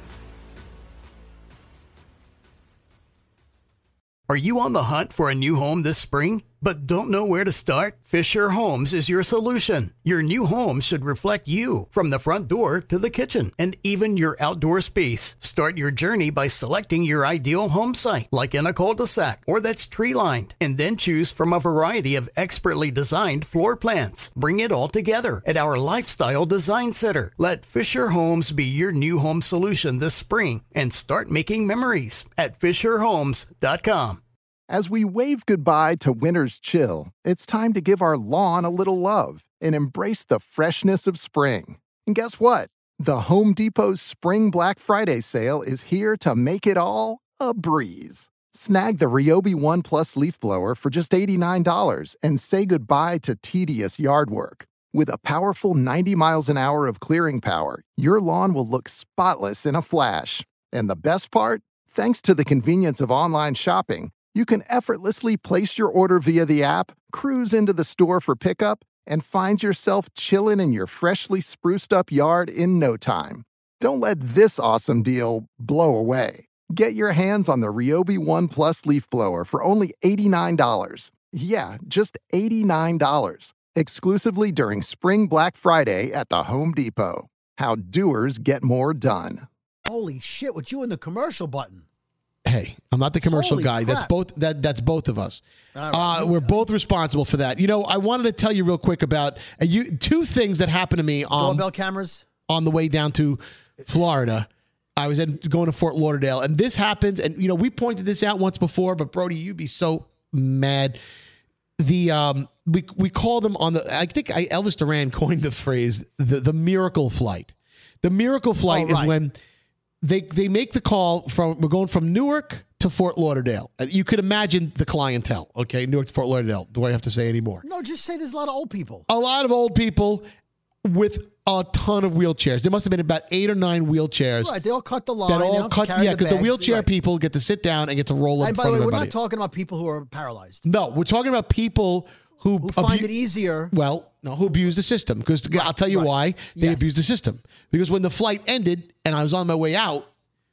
Are you on the hunt for a new home this spring, but don't know where to start? Fisher Homes is your solution. Your new home should reflect you, from the front door to the kitchen, and even your outdoor space. Start your journey by selecting your ideal home site, like in a cul-de-sac or that's tree-lined, and then choose from a variety of expertly designed floor plans. Bring it all together at our Lifestyle Design Center. Let Fisher Homes be your new home solution this spring and start making memories at fisher homes dot com. As we wave goodbye to winter's chill, it's time to give our lawn a little love and embrace the freshness of spring. And guess what? The Home Depot's Spring Black Friday sale is here to make it all a breeze. Snag the Ryobi One Plus leaf blower for just eighty-nine dollars and say goodbye to tedious yard work. With a powerful ninety miles an hour of clearing power, your lawn will look spotless in a flash. And the best part? Thanks to the convenience of online shopping, you can effortlessly place your order via the app, cruise into the store for pickup, and find yourself chilling in your freshly spruced up yard in no time. Don't let this awesome deal blow away. Get your hands on the Ryobi One Plus leaf blower for only eighty-nine dollars. Yeah, just eighty-nine dollars. Exclusively during Spring Black Friday at the Home Depot. How doers get more done. Holy shit, with you in the commercial button. Hey, I'm not the commercial Holy guy. crap. That's both that that's both of us. All right. Uh, we're both responsible for that. You know, I wanted to tell you real quick about uh, you two things that happened to me on Doorbell cameras? on the way down to Florida. I was in, going to Fort Lauderdale, and this happens. And you know, we pointed this out once before, but Brody, you'd be so mad. The um, we we call them on the. I think I, Elvis Duran coined the phrase the the miracle flight. The miracle flight Oh, right. is when they they make the call from we're going from Newark to Fort Lauderdale. Uh, You could imagine the clientele. Okay, Newark to Fort Lauderdale. Do I have to say any more? No, just say there's a lot of old people. A lot of old people with a ton of wheelchairs. There must have been about eight or nine wheelchairs. Right, they all cut the line. That they all don't have to cut, carry yeah, the because the bags. wheelchair Right. people get to sit down and get to roll up in And by front the of way, we're everybody. not talking about people who are paralyzed. No, we're talking about people who, Who find abu- it easier. Well, no, who abuse the system. Because I'll tell you right. why they Yes. abuse the system. Because when the flight ended and I was on my way out,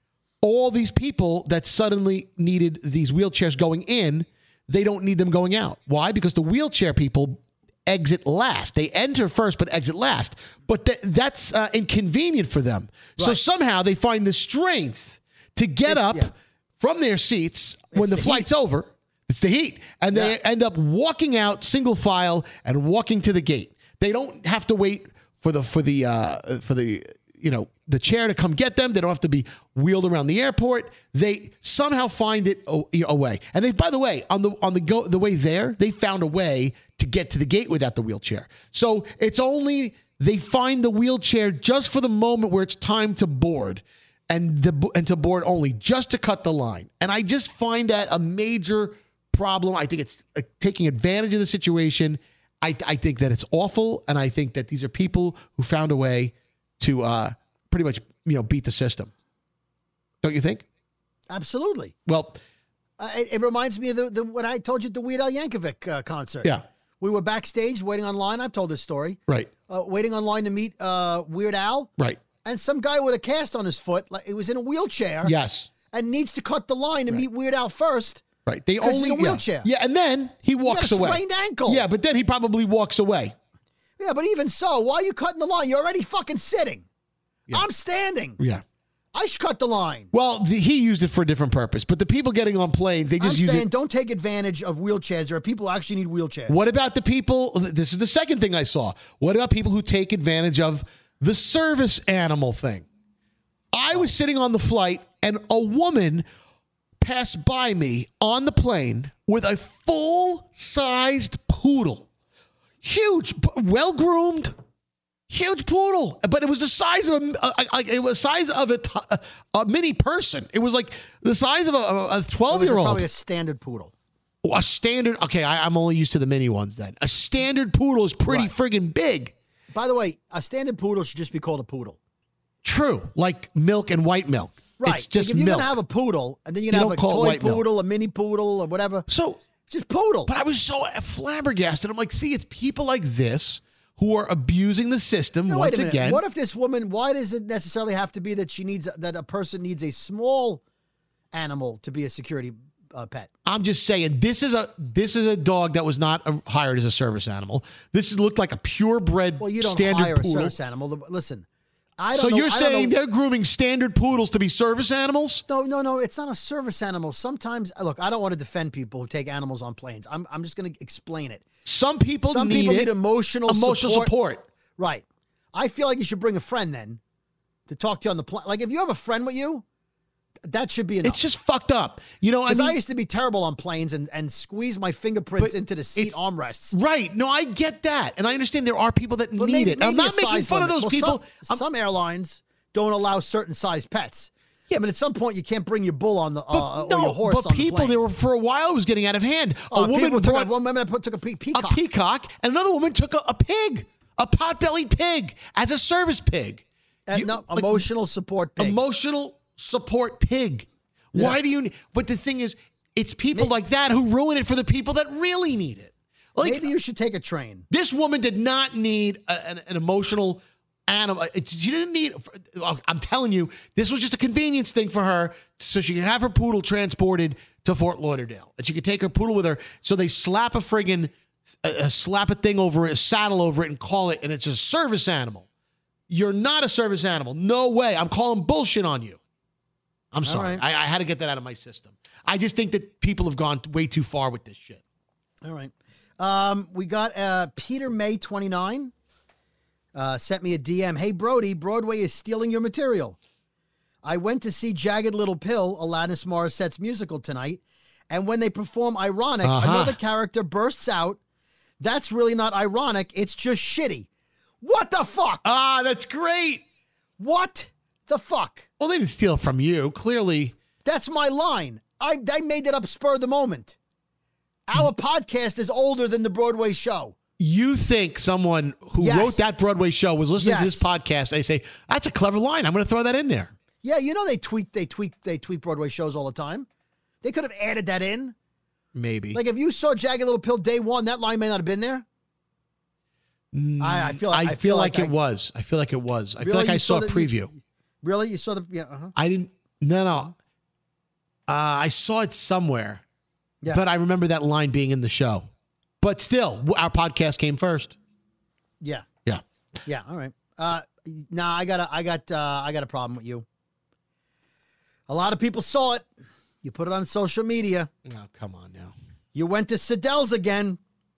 all these people that suddenly needed these wheelchairs going in, they don't need them going out. Why? Because the wheelchair people exit last. They enter first, but exit last. But th- that's uh, inconvenient for them. So Right. somehow they find the strength to get It- up yeah. from their seats when the, the flight's over. It's the heat. And they Yeah. end up walking out single file and walking to the gate. They don't have to wait for the for the uh, for the you know the chair to come get them. They don't have to be wheeled around the airport. They somehow find it a, a way. And they, by the way, on the on the go the way there, they found a way to get to the gate without the wheelchair. So it's only they find the wheelchair just for the moment where it's time to board. And the and to board only, just to cut the line. And I just find that a major problem. I think it's uh, taking advantage of the situation. I, I think that it's awful, and I think that these are people who found a way to uh, pretty much you know beat the system. Don't you think? Absolutely. Well, Uh, it, it reminds me of the, the what I told you at the Weird Al Yankovic uh, concert. Yeah. We were backstage waiting online. I've told this story. right, Uh, waiting online to meet uh, Weird Al. right, And some guy with a cast on his foot, like it was in a wheelchair. yes, And needs to cut the line to meet Weird Al first. right. They 'Cause he's only in a wheelchair. Yeah. yeah, and then he walks got a away. sprained ankle. Yeah, but then he probably walks away. Yeah, but even so, why are you cutting the line? You're already fucking sitting. I'm standing. Yeah. I should cut the line. Well, the, he used it for a different purpose, but the people getting on planes, they just I'm use saying it. don't take advantage of wheelchairs. There are people who actually need wheelchairs. What about the people? This is the second thing I saw. What about people who take advantage of the service animal thing? I was sitting on the flight and a woman passed by me on the plane with a full-sized poodle. Huge, well groomed, huge poodle, but it was the size of a, a, a it was the size of a, t- a mini person. It was like the size of a twelve year old. Probably a standard poodle. A standard. Okay, I, I'm only used to the mini ones. Then a standard poodle is pretty Right. friggin' big. By the way, a standard poodle should just be called a poodle. True, like milk and white milk. Right. It's just if you're milk. gonna have a poodle, and then you're You gonna don't have a call it toy white milk. poodle, a mini poodle, or whatever. so, It's just poodle. but I was so flabbergasted. I'm like, see, it's people like this who are abusing the system Now, once wait a minute. again. What if this woman? Why does it necessarily have to be that she needs that a person needs a small animal to be a security uh, pet? I'm just saying, this is a this is a dog that was not uh, hired as a service animal. This looked like a purebred Well, you don't standard hire poodle. a service animal. Listen, I don't So know. you're I don't saying know- they're grooming standard poodles to be service animals? No, no, no. It's not a service animal. Sometimes, look, I don't want to defend people who take animals on planes. I'm, I'm just going to explain it. Some people Some need people it. need emotional emotional support. support. Right. I feel like you should bring a friend then to talk to you on the plane. Like if you have a friend with you, that should be enough. It's just fucked up. You know, I Because I, mean, used to be terrible on planes and, and squeeze my fingerprints But into the seat it's- armrests. right. No, I get that. And I understand there are people that But need maybe- it. I'm maybe not a making size fun of limit. those Well, people. Some, some airlines don't allow certain size pets. Yeah, but at some point you can't bring your bull on the uh, But or no, your horse but on the people, plane. there were for a while it was getting out of hand. Oh, a woman people took brought a, one woman put, took a pe- peacock. a peacock, and another woman took a, a pig, a pot-bellied pig, as a service pig. Uh, You- no, like, emotional support pig. Emotional support pig. Why Yeah. do you? But the thing is, it's people like that who ruin it for the people that really need it. Like Maybe you should take a train. this woman did not need a, an, an emotional animal. She didn't need, I'm telling you, this was just a convenience thing for her so she could have her poodle transported to Fort Lauderdale. And she could take her poodle with her. So they slap a friggin', a, a slap a thing over it, a saddle over it and call it, and it's a service animal. You're not a service animal. No way. I'm calling bullshit on you. I'm sorry. Right. I, I had to get that out of my system. I just think that people have gone way too far with this shit. All right. Um, we got uh, Peter May twenty-nine uh, sent me a D M. Hey, Brody, Broadway is stealing your material. I went to see Jagged Little Pill, Alanis Morissette's musical tonight, and when they perform Ironic, Uh-huh. another character bursts out. That's really not ironic. It's just shitty. What the fuck? Ah, that's great. What the fuck? Well, they didn't steal from you. Clearly. That's my line. I, I made that up spur of the moment. Our podcast is older than the Broadway show. You think someone who Yes. wrote that Broadway show was listening to Yes. this podcast and they say, that's a clever line. I'm going to throw that in there. Yeah, you know they tweak, they tweak, they tweak Broadway shows all the time. They could have added that in. Maybe. Like if you saw Jagged Little Pill day one, that line may not have been there. Mm, I, I feel. I, I, feel, feel like, like it I, was. I feel like it was. I feel Really? like I You saw a saw the- preview. Really, you saw the? Yeah. Uh-huh. I didn't. No, no. Uh, I saw it somewhere. Yeah. But I remember that line being in the show. But still, our podcast came first. Yeah. Yeah. Yeah. All right. Uh, nah, I got a, I got, uh, I got a problem with you. A lot of people saw it. You put it on social media. Oh, come on now. You went to Siddell's again.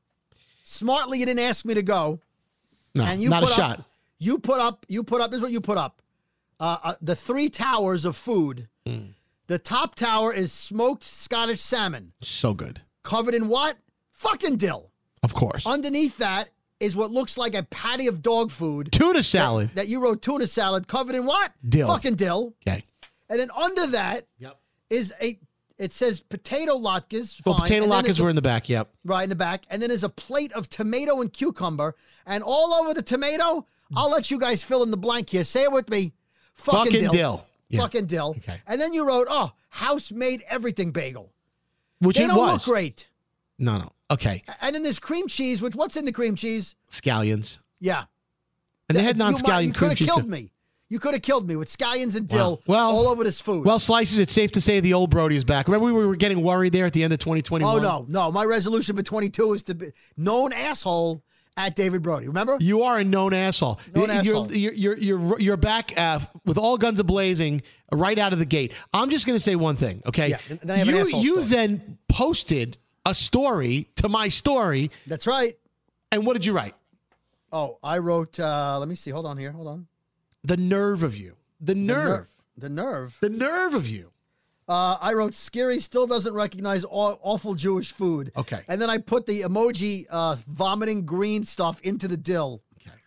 Smartly, you didn't ask me to go. No, and you not a put shot. Up, you put up. You put up. This is what you put up. Uh, uh, the three towers of food. Mm. The top tower is smoked Scottish salmon, So good. covered in what? Fucking dill. Of course. Underneath that is what looks like a patty of dog food. Tuna salad. That, that you wrote tuna salad, covered in what? Dill. Fucking dill. Okay. And then under that Yep. is a. It says potato latkes. Well, fine, potato and then latkes there's a- were in the back. Yep. right in the back, and then there's a plate of tomato and cucumber, and all over the tomato. I'll let you guys fill in the blank here. Say it with me. Fucking, Fucking dill. dill. Yeah. Fucking dill. Okay. And then you wrote, "Oh, house-made everything bagel." Which they it don't was. look great. No, no. Okay. And then there's cream cheese. Which what's in the cream cheese? Scallions. Yeah. And they had You might- non-scallion You cream could cheese. have killed too. me. You could have killed me with scallions and Wow. dill Well- all over this food. Well, Slices, it's safe to say the old Brody is back. Remember we were getting worried there at the end of twenty twenty-one? oh no, no. My resolution for twenty-two is to be known asshole at David Brody. Remember? You are a known asshole. Known you're, asshole. You're, you're, you're, you're back uh, with all guns a-blazing right out of the gate. I'm just going to say one thing, okay? Yeah, and then I have an you asshole you story. then posted a story to my story, That's right. and what did you write? Oh, I wrote. Uh, let me see. Hold on here. Hold on. The nerve of you. The The nerve. ner- The nerve. The nerve of you. Uh, I wrote, Scary still doesn't recognize aw- awful Jewish food. Okay. And then I put the emoji uh, vomiting green stuff into the dill.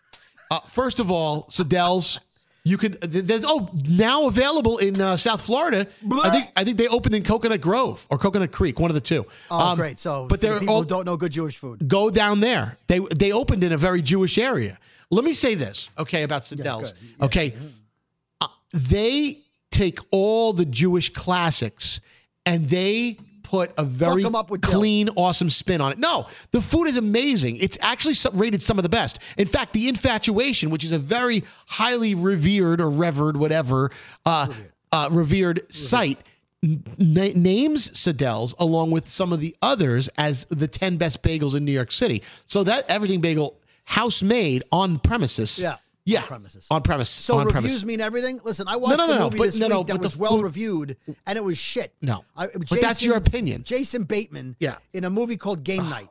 Uh, first of all, Siddell's, you could, there's, oh, now available in uh, South Florida. I think I think they opened in Coconut Grove or Coconut Creek, one of the two. Oh, Um, great. So, but for the they're people all, who don't know good Jewish food. go down there. They they opened in a very Jewish area. Let me say this, okay, about Siddell's. good. Yeah, okay, uh, they take all the Jewish classics and they put a very 'em up with dill. clean, awesome spin on it. No, the food is amazing. It's actually some, rated some of the best. In fact, The Infatuation, which is a very highly revered or revered, whatever, uh, uh, revered site, n- names Siddell's along with some of the others as the ten best bagels in New York City. So that everything bagel, house made on premises. Yeah. Yeah. On premises. On premise. So on reviews premise. mean everything? Listen, I watched no, no, a no, movie but- this no, week no, that but the was well food- reviewed, and it was shit. No. I, But that's your opinion. Jason Bateman Yeah. in a movie called Game Night.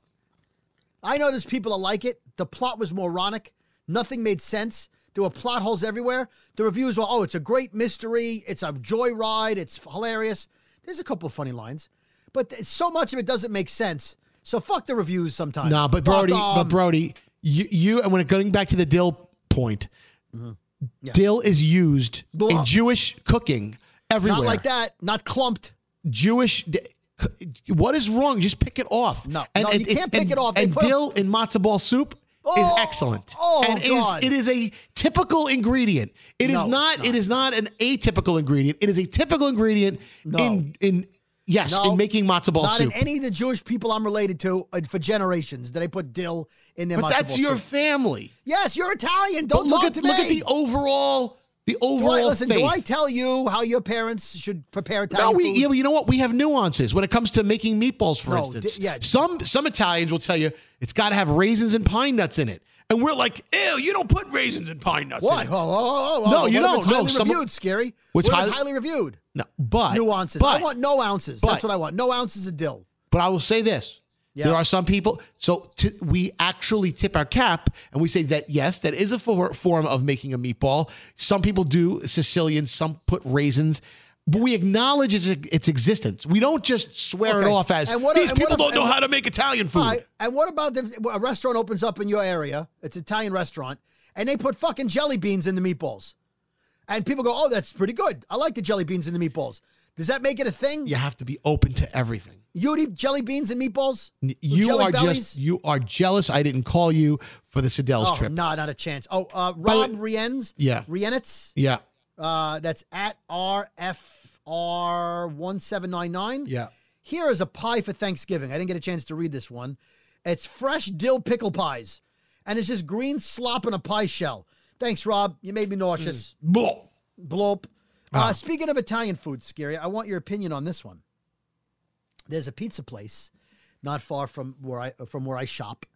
I know there's people that like it. The plot was moronic. Nothing made sense. There were plot holes everywhere. The reviews were, oh, it's a great mystery. It's a joyride. It's hilarious. There's a couple of funny lines. But th- so much of it doesn't make sense. So fuck the reviews sometimes. No, but Fuck Brody, 'em. but Brody, you, you and when it, going back to the dill point, Yeah. dill is used Blah. in Jewish cooking everywhere. Not like that. Not clumped. Jewish. What is wrong? Just pick it off. No, no, you can't pick and, it off. They And put 'em- dill in matzo ball soup is Oh, excellent. oh, and is God. it is a typical ingredient. It is No, not, it's not. It is not an atypical ingredient. It is a typical ingredient No. in in Yes, No, in making matzo ball not soup. in any of the Jewish people I'm related to uh, for generations. That they put dill in their but matzo that's ball your soup. family. Yes, you're Italian. But Don't look talk at to look me. at the overall the Do overall I, listen, faith. do I tell you how your parents should prepare Italian No, we, food? yeah, but you know what? We have nuances when it comes to making meatballs, for No, instance. di- yeah. Some some Italians will tell you it's got to have raisins and pine nuts in it. And we're like, ew, you don't put raisins and pine nuts What? in it. Oh, oh, oh, oh, No, oh. you What if don't. It's No, highly some- reviewed, Scary. What's What if highly- it's highly reviewed? No, but Nuances. But, I want no ounces. but- That's what I want. No ounces of dill. But I will say this. Yeah. There are some people, so t- we actually tip our cap and we say that, yes, that is a for- form of making a meatball. Some people do Sicilian, some put raisins, but we acknowledge its, its existence. We don't just swear Okay. it off as, And what- these and what people if- don't know and- how to make Italian food. All right, and what about if a restaurant opens up in your area? It's an Italian restaurant, and they put fucking jelly beans in the meatballs. And people go, oh, that's pretty good. I like the jelly beans in the meatballs. Does that make it a thing? You have to be open to everything. You would eat jelly beans and meatballs? With You jelly are bellies? just, you are jealous I didn't call you for the Siddell's Oh, trip. no, not a chance. Oh, uh, By the Rob way- Rienz? Yeah. Rienitz? Yeah. Uh, that's at R F R one seven nine nine. Yeah. Here is a pie for Thanksgiving. I didn't get a chance to read this one. It's fresh dill pickle pies. And it's just green slop in a pie shell. Thanks, Rob. You made me nauseous. Mm. Blah. Bloop. Uh, Ah. Speaking of Italian food, Scary, I want your opinion on this one. There's a pizza place not far from where I from where I shop,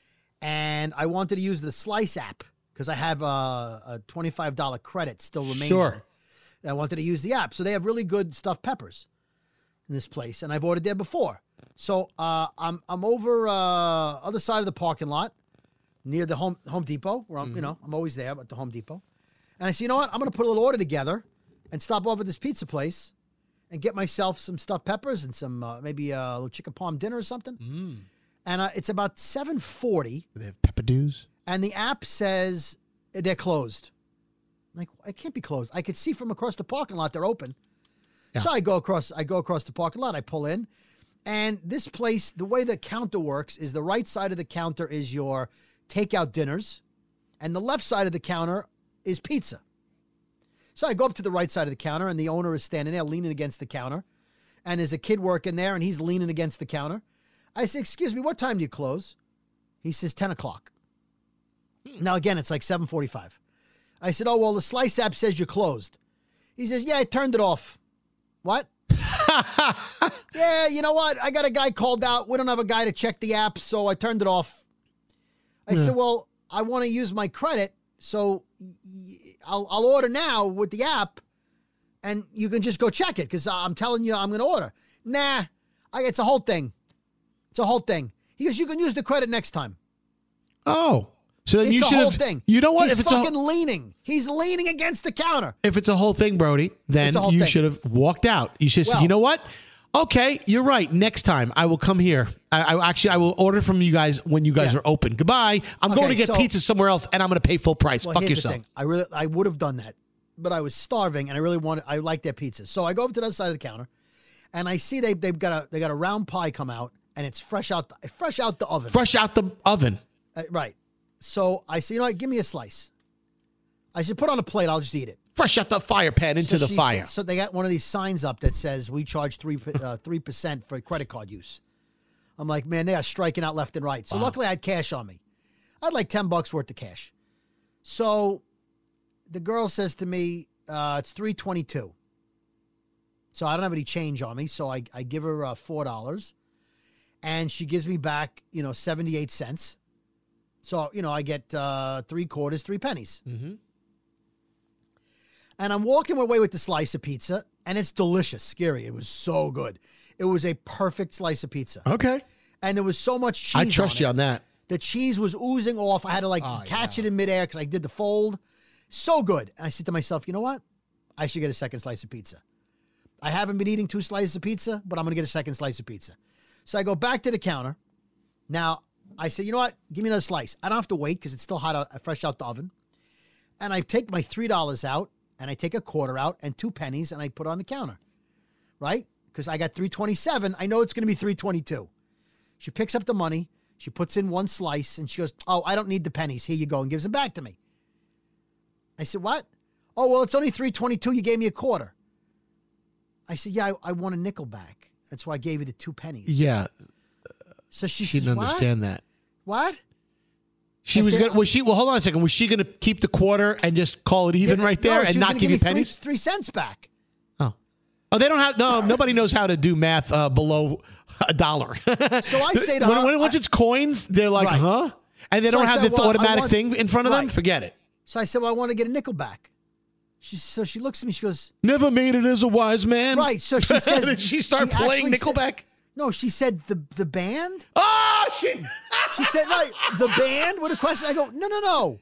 and I wanted to use the Slice app because I have a, a twenty-five dollars credit still remaining. Sure. I wanted to use the app, so they have really good stuffed peppers in this place, and I've ordered there before. So uh, I'm I'm over uh, other side of the parking lot near the Home Home Depot, where I'm Mm-hmm. you know I'm always there at the Home Depot, and I said, you know what, I'm going to put a little order together and stop over at this pizza place and get myself some stuffed peppers and some uh, maybe a little chicken parm dinner or something. Mm. And uh, it's about seven forty, Do they have peppadews? and the app says they're closed. I'm like, it can't be closed. I could see from across the parking lot they're open. Yeah. So I go across. I go across the parking lot. I pull in, and this place, the way the counter works is the right side of the counter is your takeout dinners, and the left side of the counter is pizza. So I go up to the right side of the counter, and the owner is standing there leaning against the counter, and there's a kid working there, and he's leaning against the counter. I say, excuse me, what time do you close? He says ten o'clock. Now, again, it's like seven forty-five. I said, oh, well, the Slice app says you're closed. He says, yeah, I turned it off. What? Yeah, you know what? I got a guy called out. We don't have a guy to check the app, so I turned it off. I Yeah. said, well, I want to use my credit, so y- I'll, I'll order now with the app, and you can just go check it, because I'm telling you I'm going to order. Nah, I, it's a whole thing. It's a whole thing. He goes, you can use the credit next time. Oh. So then It's you a should whole have. thing. You know what? He's if it's a fucking leaning. He's leaning against the counter. if it's a whole thing, Brody, then It's a whole you thing. should have walked out. You should have said, Well- you know what? Okay, you're right. Next time I will come here. I, I actually I will order from you guys when you guys Yeah. are open. Goodbye. I'm Okay, going to get so- pizza somewhere else, and I'm going to pay full price. Well, Fuck here's yourself. the thing. I really, I would have done that, but I was starving, and I really wanted. I like their pizza, so I go over to the other side of the counter, and I see they they've got a they got a round pie come out, and it's fresh out the, fresh out the oven. Fresh out the oven. Uh, right. So I say, you know what? Give me a slice. I said, put on a plate. I'll just eat it. Fresh out the fire pan into So the she fire. said- so they got one of these signs up that says we charge three uh, three percent for credit card use. I'm like, man, they are striking out left and right. So Wow. luckily I had cash on me. I had like ten bucks worth of cash. So the girl says to me, uh, it's three twenty-two. So I don't have any change on me. So I, I give her uh, four dollars, and she gives me back, you know, seventy-eight cents. So, you know, I get uh, three quarters, three pennies. Mm-hmm. And I'm walking away with the slice of pizza, and it's delicious. Scary. It was so good. It was a perfect slice of pizza. Okay. And there was so much cheese I trust on you it. on that. The cheese was oozing off. I had to like Oh, catch yeah. it in midair because I did the fold. So good. And I said to myself, you know what? I should get a second slice of pizza. I haven't been eating two slices of pizza, but I'm going to get a second slice of pizza. So I go back to the counter. Now, I say, you know what? Give me another slice. I don't have to wait because it's still hot, out, fresh out the oven. And I take my three dollars out, and I take a quarter out and two pennies, and I put it on the counter, right? Because I got three twenty-seven. I know it's going to be three twenty-two. She picks up the money. She puts in one slice, and she goes, oh, I don't need the pennies. Here you go, and gives them back to me. I said, what? Oh, well, it's only three twenty-two. You gave me a quarter. I said, yeah, I, I want a nickel back. That's why I gave you the two pennies. Yeah. So she, she says, didn't what? understand that. What? She I was said, gonna, was she well hold on a second. Was she gonna keep the quarter and just call it even Yeah, right there no, she and was not gonna give you me pennies? Three, three cents back. Oh. Oh, they don't have no nobody knows how to do math uh, below a dollar. So I say to when, her, when, once I- it's coins, they're like, Right. huh? And they So don't I have said, the well, I automatic want- thing in front of them. Right. Forget it. So I said, well, I want to get a nickel back. She so she looks at me. She goes, Never made it as a wise man. right. So she says, Did she start she playing actually said- Nickelback? No, she said the the band. Oh, she. She said, right, the band with a question. I go, no, no, no.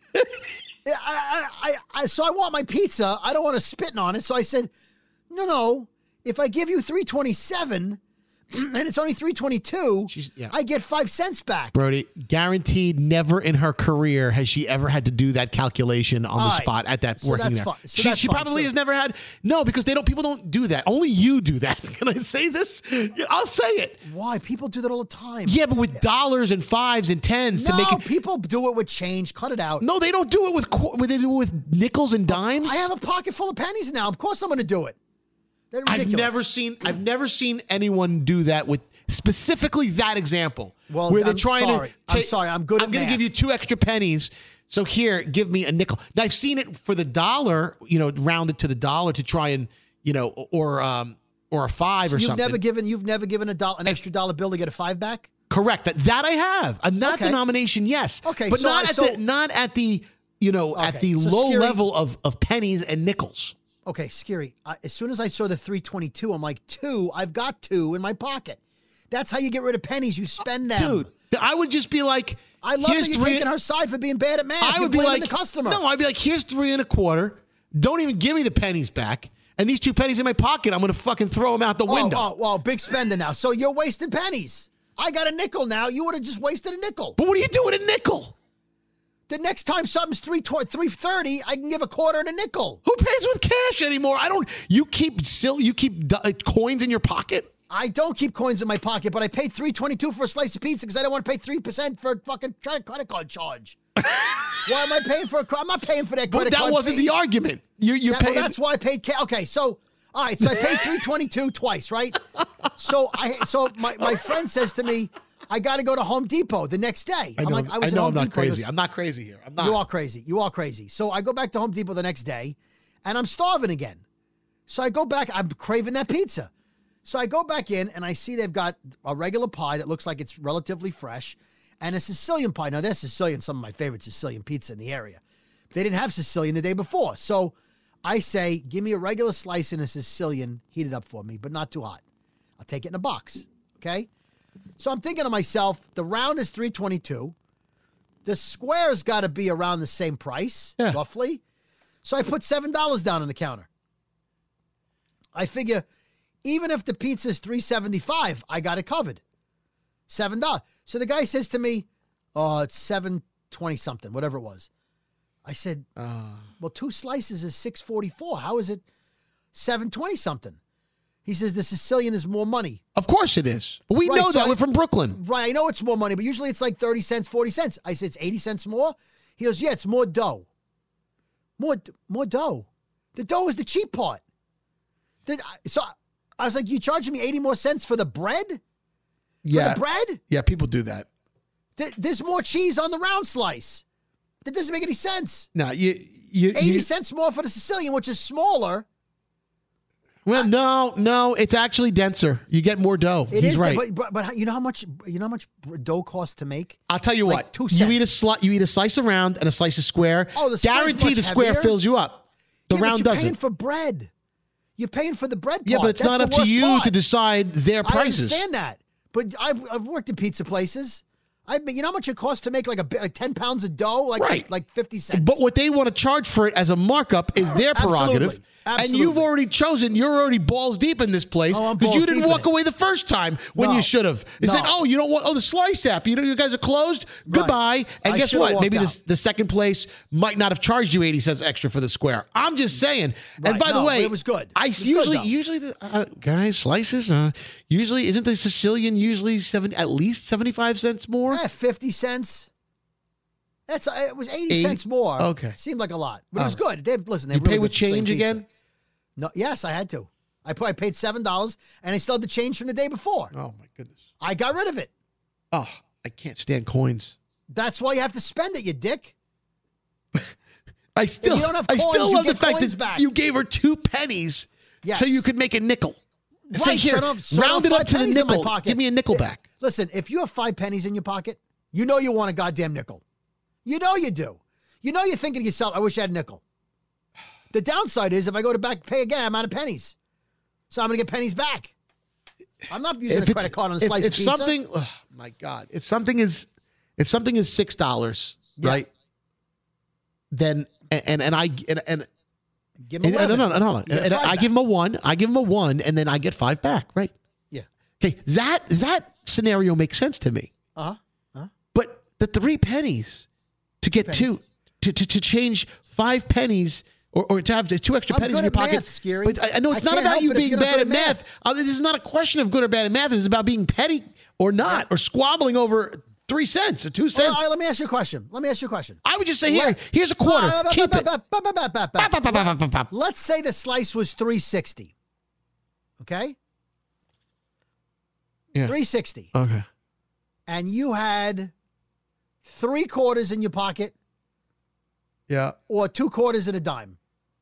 I, I, I, I, so I want my pizza. I don't want to spit on it. So I said, no, no. If I give you three twenty-seven and it's only three twenty-two, yeah. I get five cents back. Brody, guaranteed never in her career has she ever had to do that calculation on the All right. spot at that So working that's there. fine. So she that's she fine. probably So- has never had. No, because they don't. People don't do that. Only you do that. Can I say this? I'll say it. Why? People do that all the time. Yeah, but with dollars and fives and tens No, to make it. people do it with change. Cut it out. No, they don't do it with qu- with they do it with nickels and dimes. I have a pocket full of pennies now. Of course I'm going to do it. They're I've ridiculous. never seen I've never seen anyone do that with specifically that example. Well, where they're I'm trying sorry. to. I'm ta- sorry. I'm good at I'm going to math. give you two extra pennies. So here, give me a nickel. Now I've seen it for the dollar. You know, rounded to the dollar to try and you know, or um, or a five or You've something. never given you've never given a dollar, an extra dollar bill to get a five back? Correct. That that I have. And that Okay. denomination, yes. Okay, but so not I- at so- the not at the you know at Okay, the so low Scary- level of of pennies and nickels. Okay, Scary. I, as soon as I saw the three twenty-two, I'm like, two, I've got two in my pocket. That's how you get rid of pennies. You spend them. Dude, I would just be like, I love here's that you're three- taking her side for being bad at math. I You're would be blaming like, the customer. no, I'd be like, here's three and a quarter. Don't even give me the pennies back. And these two pennies in my pocket, I'm going to fucking throw them out the oh, window. Oh, well, big spender now. So you're wasting pennies. I got a nickel now. You would have just wasted a nickel. But what do you do with a nickel? The next time something's three thirty, I can give a quarter and a nickel. Who pays with cash anymore? I don't. You keep sil- You keep do- uh, coins in your pocket. I don't keep coins in my pocket, but I paid three twenty-two for a slice of pizza because I don't want to pay three percent for a fucking credit card charge. Why am I paying for a card? I'm not paying for that But credit that card wasn't fee. the argument. You, you're That- well, paying. that's why I paid. Ca- okay, so all right, so I paid three twenty-two twice, right? So I, so my, my friend says to me, I got to go to Home Depot the next day. I know, I'm like, I was I at know Home I'm not Depot. He crazy. goes, I'm not crazy here. I'm not. You are crazy. You are crazy. So I go back to Home Depot the next day, and I'm starving again. So I go back. I'm craving that pizza. So I go back in, and I see they've got a regular pie that looks like it's relatively fresh, and a Sicilian pie. Now, they're Sicilian, some of my favorite Sicilian pizza in the area. They didn't have Sicilian the day before. So I say, give me a regular slice and a Sicilian, heat it up for me, but not too hot. I'll take it in a box, okay? So I'm thinking to myself, the round is three twenty-two. The square's got to be around the same price, Yeah. roughly. So I put seven dollars down on the counter. I figure, even if the pizza's three seventy-five, I got it covered. seven dollars. So the guy says to me, oh, it's seven twenty something, whatever it was. I said, well, two slices is six forty-four. How is it seven twenty something? He says the Sicilian is more money. Of course it is. We Right, know so that. I- We're from Brooklyn. Right, I know it's more money, but usually it's like thirty cents, forty cents. I said, it's eighty cents more? He goes, yeah, it's more dough. More more dough. The dough is the cheap part. The- so I was like, you charging me eighty more cents for the bread? For Yeah. the bread? Yeah, people do that. Th- There's more cheese on the round slice. That doesn't make any sense. No, you you eighty you, cents more for the Sicilian, which is smaller. Well, no, no, it's actually denser. You get more dough. It He's is, right. but, but but you know how much you know how much dough costs to make? I'll tell you Like what. two You cents. eat a sli- You eat a slice of round and a slice of square. Oh, the square's Guarantee much the square heavier. fills you up. The Yeah, but round you're doesn't. paying for bread. You're paying for the bread part. Yeah, but it's That's not the up to worst you part. to decide their I prices. understand that, but I've I've worked in pizza places. I mean, you know how much it costs to make like a bi- like ten pounds of dough, like Right. like, like fifty cents. But what they want to charge for it as a markup is their prerogative. Absolutely. And Absolutely. you've already chosen, you're already balls deep in this place Oh, I'm because you balls didn't deep in walk it. away the first time when No. you should have. They No. said, oh, you don't want, oh, the Slice app, you know, you guys are closed. Goodbye. And I guess should've what? walked Maybe out. the, the second place might not have charged you eighty cents extra for the square. I'm just saying. And Right. by the No, way, but it was good. I It was good, usually, though. usually, the uh, guys, slices, uh, usually, isn't the Sicilian usually seven, at least seventy-five cents more? Eh, fifty cents. That's uh, it was eighty, eighty? cents more. Okay. Seemed like a lot, but it All was right. good. They listen. They You really pay good with Sicilian change pizza. again? No. Yes, I had to. I, put, I paid seven dollars, and I still had the change from the day before. Oh, my goodness. I got rid of it. Oh, I can't stand coins. That's why you have to spend it, you dick. I still, you don't have I coins, still you love the get fact coins that back. you gave her two pennies Yes. so you could make a nickel. Right, Say, here, so I don't- so I don't round it have up to five the pennies in my nickel. pocket. Give me a nickel Yeah. back. Listen, if you have five pennies in your pocket, you know you want a goddamn nickel. You know you do. You know you're thinking to yourself, I wish I had a nickel. The downside is if I go to back pay again, I'm out of pennies. So I'm going to get pennies back. I'm not using If a it's- credit card on a if, slice if of pizza. something, oh my God, if something is, if something is six dollars, Yeah. right? Then and and, and I and, and Give him and, no, eleven. no, no, no, no. You get And five I back. give him a one. I give him a one, and then I get five back. Right? Yeah. Okay. That that scenario makes sense to me. Uh-huh. Uh-huh. But the three pennies to get pennies. two to, to to change five pennies. Or, or to have the two extra I'm pennies good in your at pocket. math, Scary. But I, I know it's I not can't about help you it if being you're not bad good at at math. math. Uh, this is not a question of good or bad at math. This is about being petty or not, or squabbling over three cents or two All cents. right, let me ask you a question. Let me ask you a question. I would just say, here, here's a quarter. Ba- ba- Keep ba- it. ba- ba- ba- ba- ba- ba- Ba- ba- ba- ba- ba- ba- Let's say the slice was three sixty. Okay? Yeah. three sixty. Okay. And you had three quarters in your pocket Yeah. or two quarters and a dime.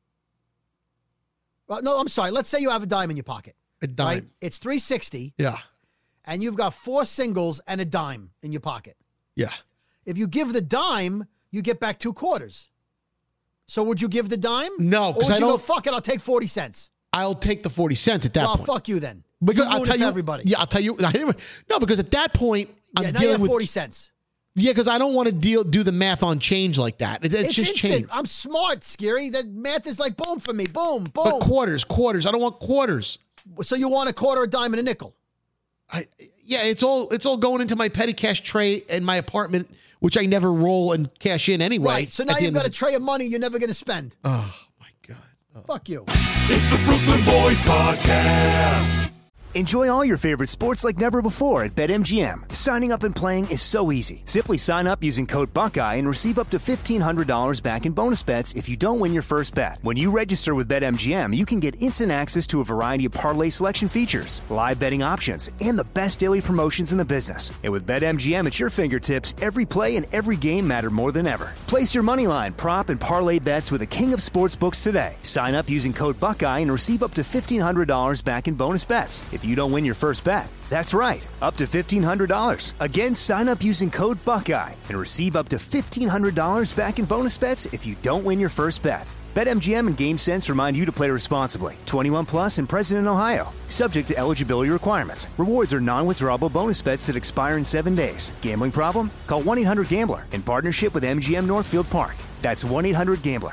Well, no, I'm sorry. Let's say you have a dime in your pocket. A dime. Right? It's three sixty, Yeah. and you've got four singles and a dime in your pocket. Yeah. If you give the dime, you get back two quarters. So would you give the dime? No, Or because would I you go, don't. fuck it, I'll take forty cents. I'll take the forty cents at that Well, point. fuck you then. Because You I'll ruined tell it for you, everybody. Yeah, I'll tell you. No, because at that point, I'm Yeah, now you dealing have with forty cents. Yeah, because I don't want to deal do the math on change like that. It, it's, It's just instant. change. I'm smart, Scary. That math is like boom for me. Boom, boom. But quarters, quarters. I don't want quarters. So you want a quarter, a dime, and a nickel? I yeah, it's all it's all going into my petty cash tray in my apartment, which I never roll and cash in anyway. Right. So now at the you've end got a of tray of money you're never going to spend. the- Oh my God. Oh. Fuck you. It's the Brooklyn Boys Podcast. Enjoy all your favorite sports like never before at BetMGM. Signing up and playing is so easy. Simply sign up using code Buckeye and receive up to fifteen hundred dollars back in bonus bets if you don't win your first bet. When you register with BetMGM, you can get instant access to a variety of parlay selection features, live betting options, and the best daily promotions in the business. And with BetMGM at your fingertips, every play and every game matter more than ever. Place your moneyline, prop, and parlay bets with the king of sportsbooks today. Sign up using code Buckeye and receive up to fifteen hundred dollars back in bonus bets if you don't win your first bet. That's right, up to fifteen hundred dollars. Again, sign up using code Buckeye and receive up to fifteen hundred dollars back in bonus bets if you don't win your first bet. BetMGM and GameSense remind you to play responsibly. twenty-one plus and present in Ohio. Subject to eligibility requirements. Rewards are non-withdrawable bonus bets that expire in seven days. Gambling problem? Call one eight hundred gambler in partnership with M G M Northfield Park. That's one eight hundred gambler.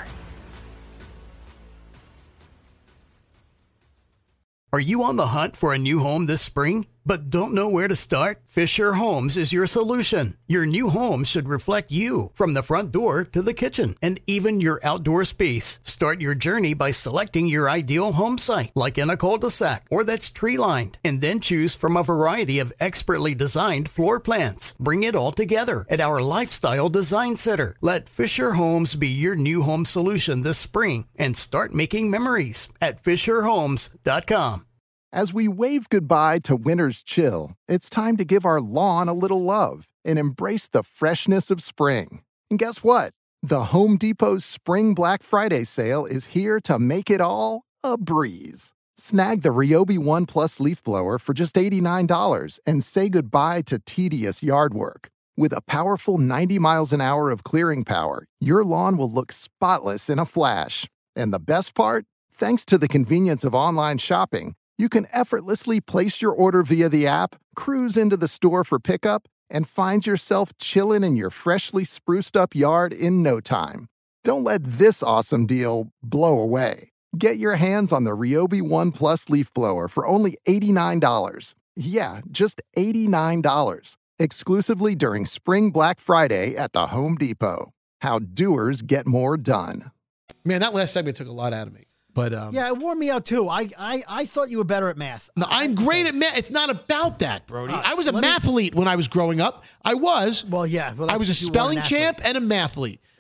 Are you on the hunt for a new home this spring, but don't know where to start? Fisher Homes is your solution. Your new home should reflect you, from the front door to the kitchen, and even your outdoor space. Start your journey by selecting your ideal home site, like in a cul-de-sac or that's tree-lined, and then choose from a variety of expertly designed floor plans. Bring it all together at our Lifestyle Design Center. Let Fisher Homes be your new home solution this spring and start making memories at fisher homes dot com. As we wave goodbye to winter's chill, it's time to give our lawn a little love and embrace the freshness of spring. And guess what? The Home Depot's Spring Black Friday sale is here to make it all a breeze. Snag the Ryobi One Plus leaf blower for just eighty-nine dollars and say goodbye to tedious yard work. With a powerful ninety miles an hour of clearing power, your lawn will look spotless in a flash. And the best part? Thanks to the convenience of online shopping, you can effortlessly place your order via the app, cruise into the store for pickup, and find yourself chilling in your freshly spruced up yard in no time. Don't let this awesome deal blow away. Get your hands on the Ryobi One Plus leaf blower for only eighty-nine dollars. Yeah, just eighty-nine dollars. Exclusively during Spring Black Friday at the Home Depot. How doers get more done. Man, that last segment took a lot out of me. But um, Yeah, it wore me out too. I, I, I thought you were better at math. no, I'm great at math. It's not about that, Brody. All right, I was a let me- mathlete when I was growing up. I was. Well, yeah. Well, I that's was a because you weren't spelling an athlete. champ and a mathlete.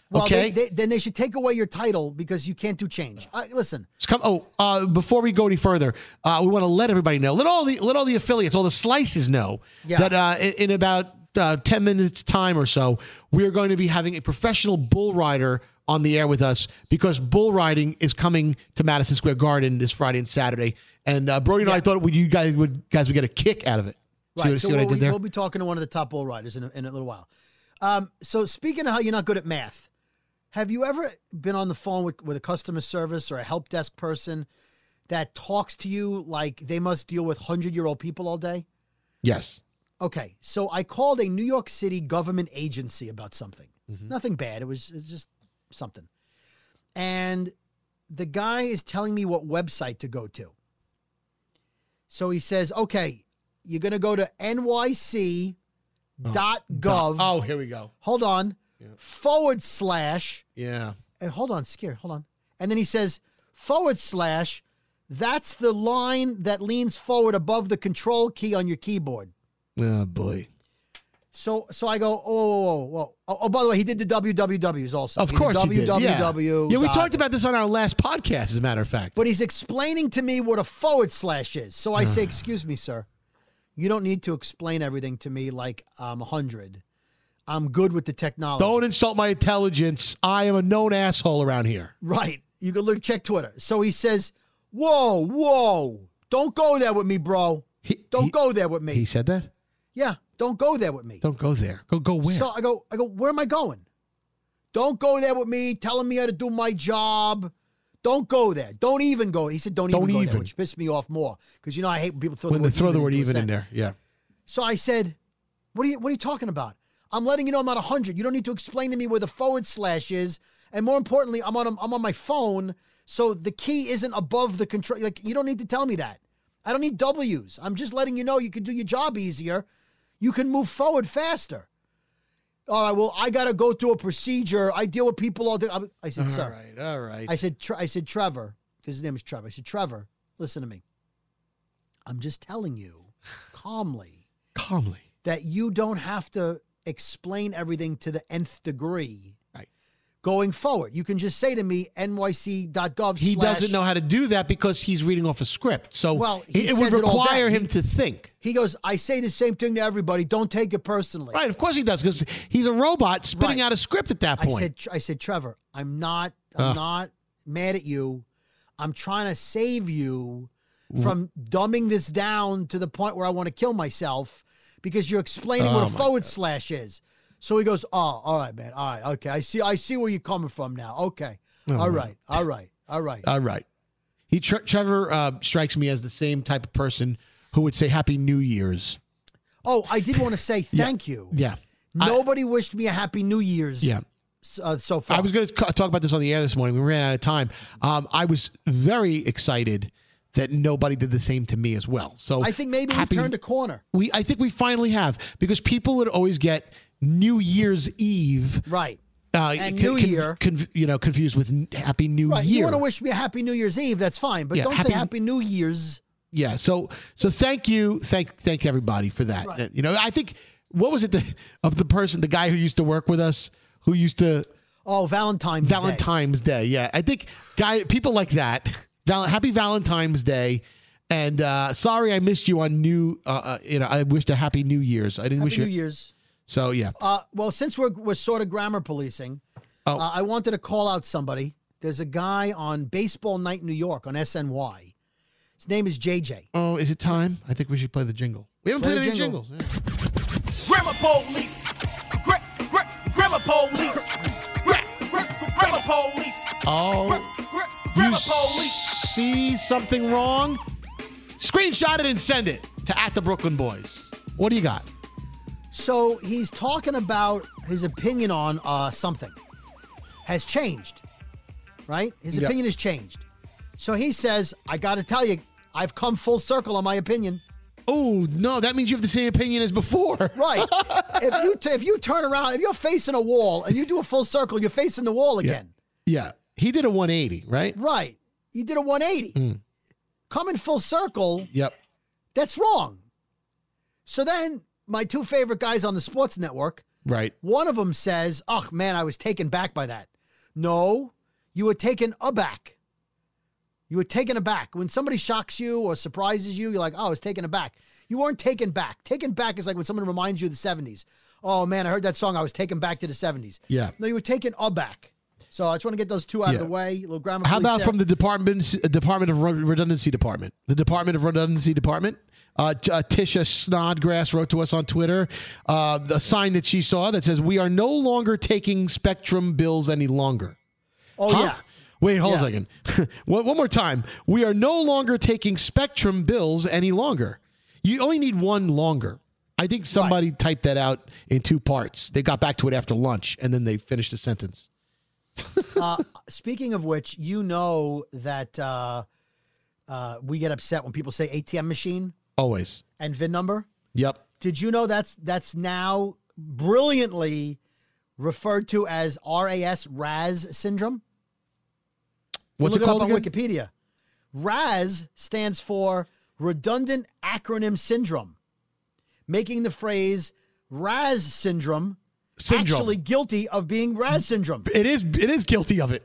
Well, okay. they, they, then they should take away your title because you can't do change. Uh, listen. Come, oh, uh, before we go any further, uh, we want to let everybody know, let all the let all the affiliates, all the slices know Yeah. that uh, in, in about uh, ten minutes time or so, we're going to be having a professional bull rider on the air with us because bull riding is coming to Madison Square Garden this Friday and Saturday. And uh, Brody and Yeah. I thought would you guys would guys would get a kick out of it. See, Right. what- So see what I we'll, did there? we'll be talking to one of the top bull riders in a, in a little while. Um, so speaking of how you're not good at math, have you ever been on the phone with, with a customer service or a help desk person that talks to you like they must deal with hundred-year-old people all day? Yes. Okay, so I called a New York City government agency about something. Mm-hmm. Nothing bad. It was, it was just something. And the guy is telling me what website to go to. So he says, okay, you're going to go to N Y C dot gov. Oh, here we go. Hold on. Forward slash. Yeah. And hold on, scare. Hold on. And then he says, forward slash. That's the line that leans forward above the control key on your keyboard. Oh, boy. So so I go, oh, whoa, whoa, whoa. Oh, oh, by the way, he did the W W Ws also. Of He did course he did. Yeah. www. Yeah, we talked about this on our last podcast, as a matter of fact. But he's explaining to me what a forward slash is. So I say, excuse me, sir. You don't need to explain everything to me like I'm one hundred. I'm good with the technology. Don't insult my intelligence. I am a known asshole around here. Right. You can look, check Twitter. So he says, whoa, whoa. Don't go there with me, bro. He, don't he, go there with me. He said that? Yeah, don't go there with me. Don't go there. Go go where? So I go, I go, where am I going? Don't go there with me, telling me how to do my job. Don't go there. Don't even go. He said, don't, Don't even go even. there, which pissed me off more. Because, you know, I hate when people throw when the they word throw even the word into a even in sentence. there. Yeah. So I said, what are you, what are you talking about? I'm letting you know I'm not one hundred. You don't need to explain to me where the forward slash is. And more importantly, I'm on, a, I'm on my phone, so the key isn't above the control. Like, you don't need to tell me that. I don't need W's. I'm just letting you know you can do your job easier. You can move forward faster. All right, well, I got to go through a procedure. I deal with people all day. I said, All sir. right, all right. I said, Tre- I said, Trevor, because his name is Trevor. I said, Trevor, listen to me. I'm just telling you calmly. Calmly. That you don't have to explain everything to the nth degree. Right. Going forward. You can just say to me, N Y C dot gov He slash. doesn't know how to do that because he's reading off a script. So Well, he it, it would says it all require day. him He- to think. He goes, I say the same thing to everybody. Don't take it personally. Right, of course he does, because he's a robot spitting Right. out a script at that I point. said, I said, Trevor, I'm not, I'm Uh. not mad at you. I'm trying to save you from dumbing this down to the point where I want to kill myself because you're explaining what Oh, a my forward slash is. So he goes, oh, all right, man. All right. Okay. I see. I see where you're coming from now. Okay. Oh, all man. right. All right. All right. All right. He Tre- Trevor uh, strikes me as the same type of person who would say Happy New Year's. Oh, I did want to say Yeah. thank you. Yeah. Nobody wished me a happy New Year's. Yeah. Uh, so far. I was going to talk about this on the air this morning. We ran out of time. Um, I was very excited that nobody did the same to me as well. So I think maybe happy- we've turned a corner. We, I think we finally have, because people would always get New Year's Eve, Right. uh, And con- New con- Year. con- you know, confused with n- Happy New Right. Year. You want to wish me a happy New Year's Eve? That's fine, but Yeah, don't happy- say happy New Year's. Yeah. So so thank you, thank thank everybody for that. Right. You know, I think what was it the, of the person, the guy who used to work with us, who used to Oh, Valentine's Day. Valentine's Day. Yeah, I think guy people like that. Val- Happy Valentine's Day, and uh, sorry I missed you on New. Uh, uh, you know, I wished a Happy New Year's. I didn't Happy wish New you. Year's. So yeah. Uh, well, since we're, we're sort of grammar policing, Oh. uh, I wanted to call out somebody. There's a guy on Baseball Night in New York on S N Y. His name is J J. Oh, is it time? I think we should play the jingle. We haven't Play played the any jingle. jingles. Yeah. Grammar police. Gra- gra- grammar police. Gra- gra- grammar police. Oh, Gra- you grammar police. see something wrong? Screenshot it and send it to at the Brooklyn Boys. What do you got? So he's talking about his opinion on uh, something has changed, right? His Yep. opinion has changed. So he says, I got to tell you, I've come full circle on my opinion. Oh, no, that means you have the same opinion as before. Right. if you t- if you turn around, if you're facing a wall and you do a full circle, you're facing the wall again. Yeah. He did a one eighty, right? Right. You did a one eighty. Mm. Coming full circle, Yep. that's wrong. So then my two favorite guys on the sports network, Right. One of them says, oh, man, I was taken back by that. No, you were taken aback. You were taken aback. When somebody shocks you or surprises you, you're like, oh, I was taken aback. You weren't taken back. Taken back is like when someone reminds you of the seventies. Oh, man, I heard that song. I was taken back to the seventies. Yeah. No, you were taken aback. So I just want to get those two out Yeah. of the way. A little grammar. How police about there. from the Department Department of Redundancy Department? The Department of Redundancy Department. Uh, uh, Tisha Snodgrass wrote to us on Twitter uh, the sign that she saw that says, "We are no longer taking Spectrum bills any longer." Oh, Huh? yeah. Wait, hold Yeah. a second. one, one more time. We are no longer taking Spectrum bills any longer. You only need one longer. I think somebody right. typed that out in two parts. They got back to it after lunch, and then they finished the sentence. uh, speaking of which, you know that uh, uh, we get upset when people say A T M machine. Always. And V I N number. Yep. Did you know that's that's now brilliantly referred to as R A S, R A S syndrome? What's look it called up on again? Wikipedia. R A S stands for Redundant Acronym Syndrome, making the phrase R A S syndrome, syndrome actually guilty of being R A S syndrome. It is. It is guilty of it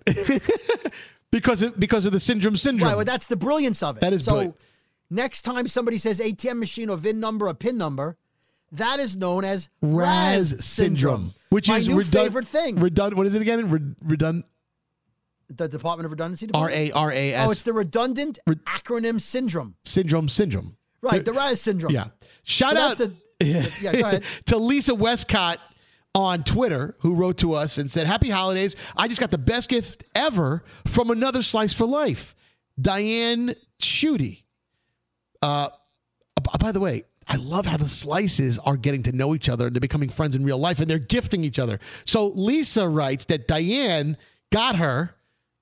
because it, because of the syndrome syndrome. Right. Well, that's the brilliance of it. That is so. brilliant. Next time somebody says A T M machine or V I N number or PIN number, that is known as R R A A S S syndrome, syndrome, which my is new redund- favorite thing. Redund- what is it again? Red- redund- The Department of Redundancy R Department? A R A S. Oh, it's the Redundant Acronym Syndrome. Syndrome syndrome. Right, the R A S syndrome. Yeah. Shout So out that's the, yeah, go ahead. to Lisa Westcott on Twitter, who wrote to us and said, "Happy holidays. I just got the best gift ever from Another Slice for Life. Diane Schutte." Uh, by the way, I love how the slices are getting to know each other and they're becoming friends in real life and they're gifting each other. So Lisa writes that Diane got her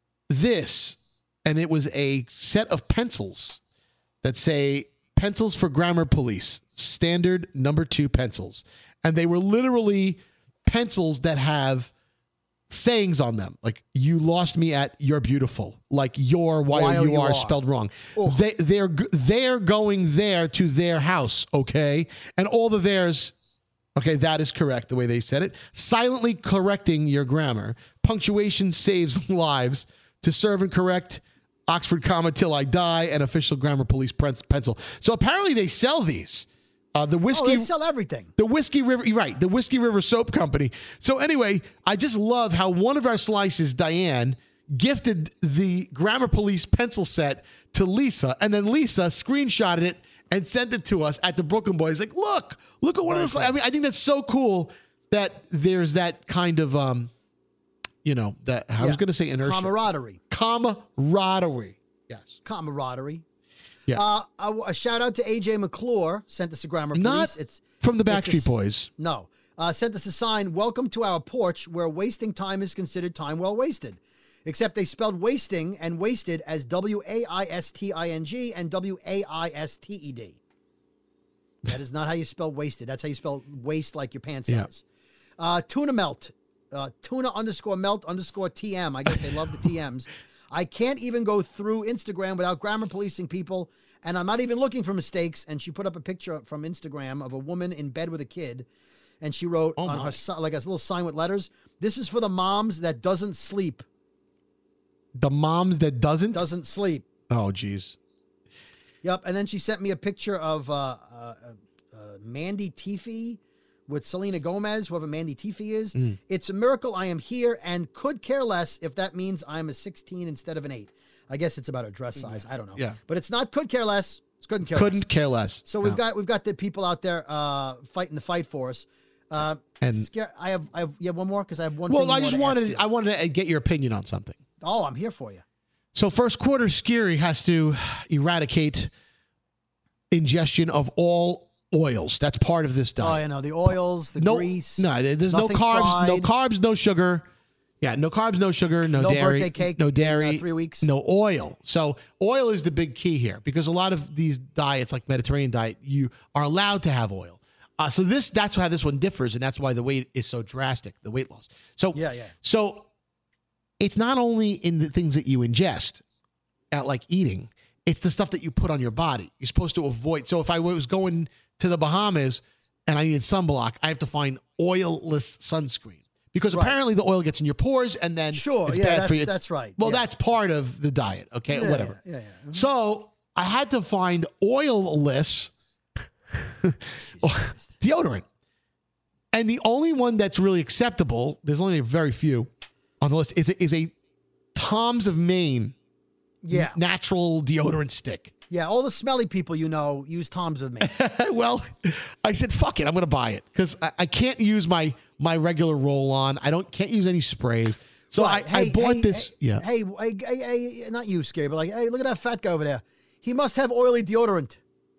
this, and it was a set of pencils that say pencils for grammar police, standard number two pencils. And they were literally pencils that have sayings on them, like "you lost me at you're beautiful," like "your Y O U R spelled wrong." Ugh. They they're they're going there to their house, okay, and all the theirs. Okay, that is correct the way they said it. Silently correcting your grammar. Punctuation saves lives. To serve and correct. Oxford comma till I die. And official grammar police pencil. So apparently they sell these. Uh, the whiskey. Oh, they sell everything. The Whiskey River, you're right, the Whiskey River Soap Company. So anyway, I just love how one of our slices, Diane, gifted the Grammar Police pencil set to Lisa, and then Lisa screenshotted it and sent it to us at the Brooklyn Boys. Like, look, look at one of those. I mean, I think that's so cool that there's that kind of, um, you know, that I was Yeah. going to say inertia. Camaraderie. Camaraderie. Yes. Camaraderie. Yeah. Uh, a, a shout out to A J McClure, sent us a grammar police. Not It's from the it's a Backstreet s- Boys. No. Uh, sent us a sign, "Welcome to our porch, where wasting time is considered time well wasted." Except they spelled wasting and wasted as W A I S T I N G and W A I S T E D. That is not how you spell wasted. That's how you spell waste, like your pants Yeah. size. Uh, tuna melt. Uh, tuna underscore melt underscore T M. I guess they love the T Ms. I can't even go through Instagram without grammar policing people, and I'm not even looking for mistakes. And she put up a picture from Instagram of a woman in bed with a kid, and she wrote Oh on my. her si- like a little sign with letters, "This is for the moms that doesn't sleep." The moms that doesn't? Doesn't sleep. Oh, geez. Yep. And then she sent me a picture of uh, uh, uh, Mandy Teefee with Selena Gomez, whoever Mandy Teefee is. Mm. It's a miracle I am here and could care less if that means I'm a sixteen instead of an eight. I guess it's about her dress size. I don't know. Yeah. But it's not could care less. It's couldn't care Couldn't less. care less. So we've No. got we've got the people out there uh, fighting the fight for us. Uh, And- scare, I have I have yeah one more because I have one. Well, thing I more just to ask wanted you. I wanted to get your opinion on something. Oh, I'm here for you. So first quarter, Scary has to eradicate ingestion of all oils. That's part of this Oh, diet. you know the oils, the no, grease. no, there's no nothing carbs, no fried. carbs, no sugar. Yeah, no carbs, no sugar, no, No dairy, birthday cake no in, dairy, uh, three weeks. no oil. So oil is the big key here because a lot of these diets, like Mediterranean diet, you are allowed to have oil. Uh, so this that's how this one differs, and that's why the weight is so drastic, the weight loss. So Yeah, yeah. So it's not only in the things that you ingest, at like eating, it's the stuff that you put on your body. You're supposed to avoid. So if I was going to the Bahamas and I needed sunblock, I have to find oilless sunscreen. Because Right. apparently the oil gets in your pores and then Sure, it's yeah, bad that's, for you. that's right. Well, yeah. that's part of the diet, okay? Yeah, Whatever. Yeah, yeah. yeah. So I had to find oilless deodorant. And the only one that's really acceptable, there's only very few on the list, is a, is a Tom's of Maine Yeah. natural deodorant stick. Yeah, all the smelly people you know use Tom's of Maine. Well, I said, fuck it, I'm going to buy it because I, I can't use my my regular roll-on. I don't can't use any sprays. So Right. I, Hey, I bought hey, this. Hey, yeah. hey, hey, hey, hey, not you, Scary, but like, hey, look at that fat guy over there. He must have oily deodorant.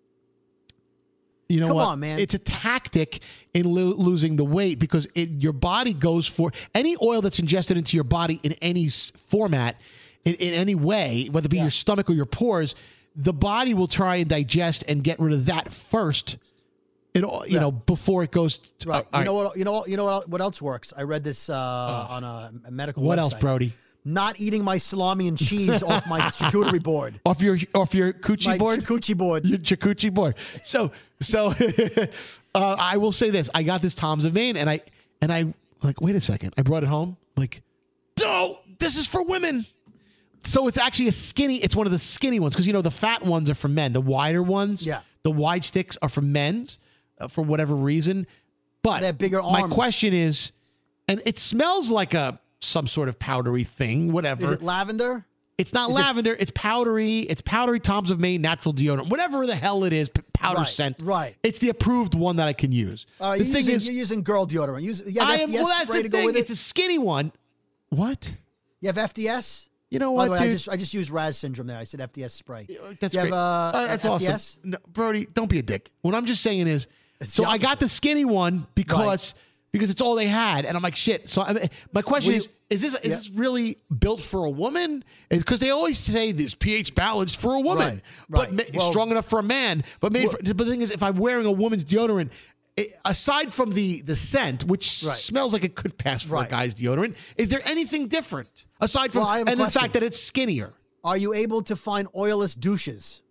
You know Come what? on, man. It's a tactic in lo- losing the weight because it, your body goes for any oil that's ingested into your body in any s- format, in, in any way, whether it be Yeah. your stomach or your pores, the body will try and digest and get rid of that first. It, all- you Yeah. know, before it goes. To, Right. uh, you know all right. what? You know what? You know what? What else works? I read this uh, on a, a medical. What website. else, Brody? Not eating my salami and cheese off my charcuterie board. Off your off your coochie My board. charcuterie board. Your charcuterie board. So so uh, I will say this: I got this Tom's of Maine, and I and I like. Wait a second. I brought it home. Like, oh, this is for women. So it's actually a skinny. It's one of the skinny ones because you know the fat ones are for men. The wider ones, Yeah. the wide sticks are for men's uh, for whatever reason. But They have bigger my arms. question is, and it smells like a some sort of powdery thing. Whatever. Is it lavender? It's not Is it- lavender. it's powdery. It's powdery Tom's of Maine natural deodorant. Whatever the hell it is, p- powder Right, scent. right. It's the approved one that I can use. All right, the you're thing using, is, you're using girl deodorant. Use, you have I F am. D S Well, that's spray the to go thing. with It's it. a skinny one. What? You have F D S? You know By what, the way, dude? I just I just used Raz syndrome there. I said F D S spray. That's you great. Have, uh, Oh, that's F D S? awesome. No, Brody, don't be a dick. What I'm just saying is, It's so the I got opposite. the skinny one because because it's all they had, and I'm like, shit. So I mean, my question Will is, you- is this is Yeah. this really built for a woman? Is because they always say this pH balanced for a woman, Right, but right. ma- Well- strong enough for a man. But made Well- for, but the thing is, if I'm wearing a woman's deodorant. It, aside from the the scent, which Right. smells like it could pass for a Right. guy's deodorant, is there anything different aside from Well, I have a and the question. fact that it's skinnier? Are you able to find oilless douches?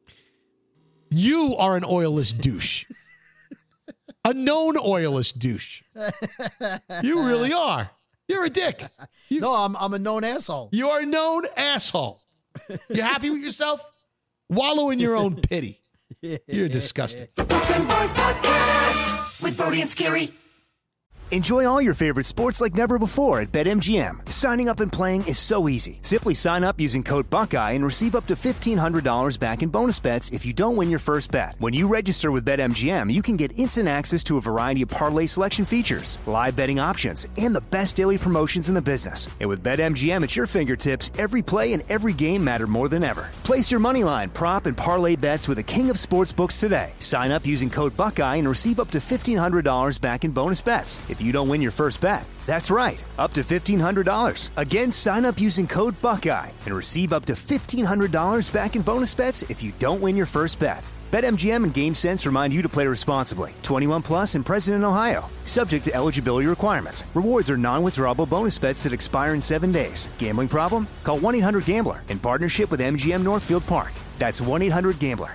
You are an oilless douche. A known oilless douche. You really are. You're a dick. You, No, I'm I'm a known asshole. you are a known asshole. You happy with yourself? Wallow in your own pity. You're disgusting. Brooklyn Boys Podcast with Brody and Scary. Enjoy all your favorite sports like never before at BetMGM. Signing up and playing is so easy. Simply sign up using code Buckeye and receive up to fifteen hundred dollars back in bonus bets if you don't win your first bet. When you register with BetMGM, you can get instant access to a variety of parlay selection features, live betting options, and the best daily promotions in the business. And with BetMGM at your fingertips, every play and every game matter more than ever. Place your moneyline, prop, and parlay bets with the king of sportsbooks today. Sign up using code Buckeye and receive up to fifteen hundred dollars back in bonus bets if you don't win your first bet. That's right, up to fifteen hundred dollars. Again, sign up using code Buckeye and receive up to fifteen hundred dollars back in bonus bets if you don't win your first bet. BetMGM and GameSense remind you to play responsibly. twenty-one plus and present in Ohio. Subject to eligibility requirements. Rewards are non-withdrawable bonus bets that expire in seven days. Gambling problem? Call one eight hundred gambler in partnership with M G M Northfield Park. That's one eight hundred gambler.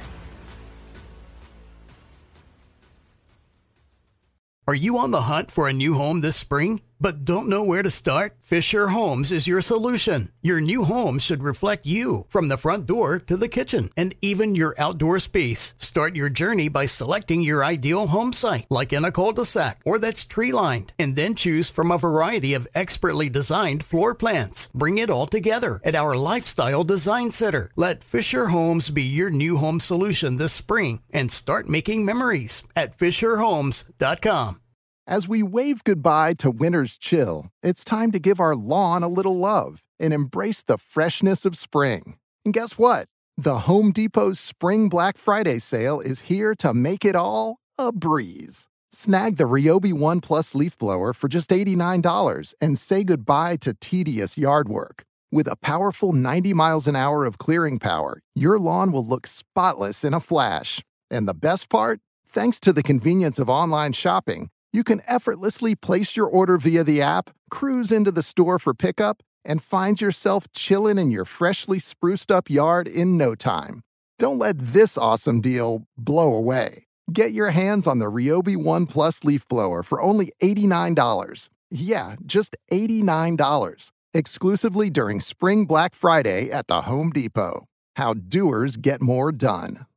Are you on the hunt for a new home this spring, but don't know where to start? Fisher Homes is your solution. Your new home should reflect you, from the front door to the kitchen, and even your outdoor space. Start your journey by selecting your ideal home site, like in a cul-de-sac or that's tree-lined, and then choose from a variety of expertly designed floor plans. Bring it all together at our Lifestyle Design Center. Let Fisher Homes be your new home solution this spring and start making memories at fisher homes dot com. As we wave goodbye to winter's chill, it's time to give our lawn a little love and embrace the freshness of spring. And guess what? The Home Depot's Spring Black Friday sale is here to make it all a breeze. Snag the Ryobi One Plus leaf blower for just eighty-nine dollars and say goodbye to tedious yard work. With a powerful ninety miles an hour of clearing power, your lawn will look spotless in a flash. And the best part? Thanks to the convenience of online shopping, you can effortlessly place your order via the app, cruise into the store for pickup, and find yourself chilling in your freshly spruced up yard in no time. Don't let this awesome deal blow away. Get your hands on the Ryobi One Plus leaf blower for only eighty-nine dollars. Yeah, just eighty-nine dollars. Exclusively during Spring Black Friday at the Home Depot. How doers get more done.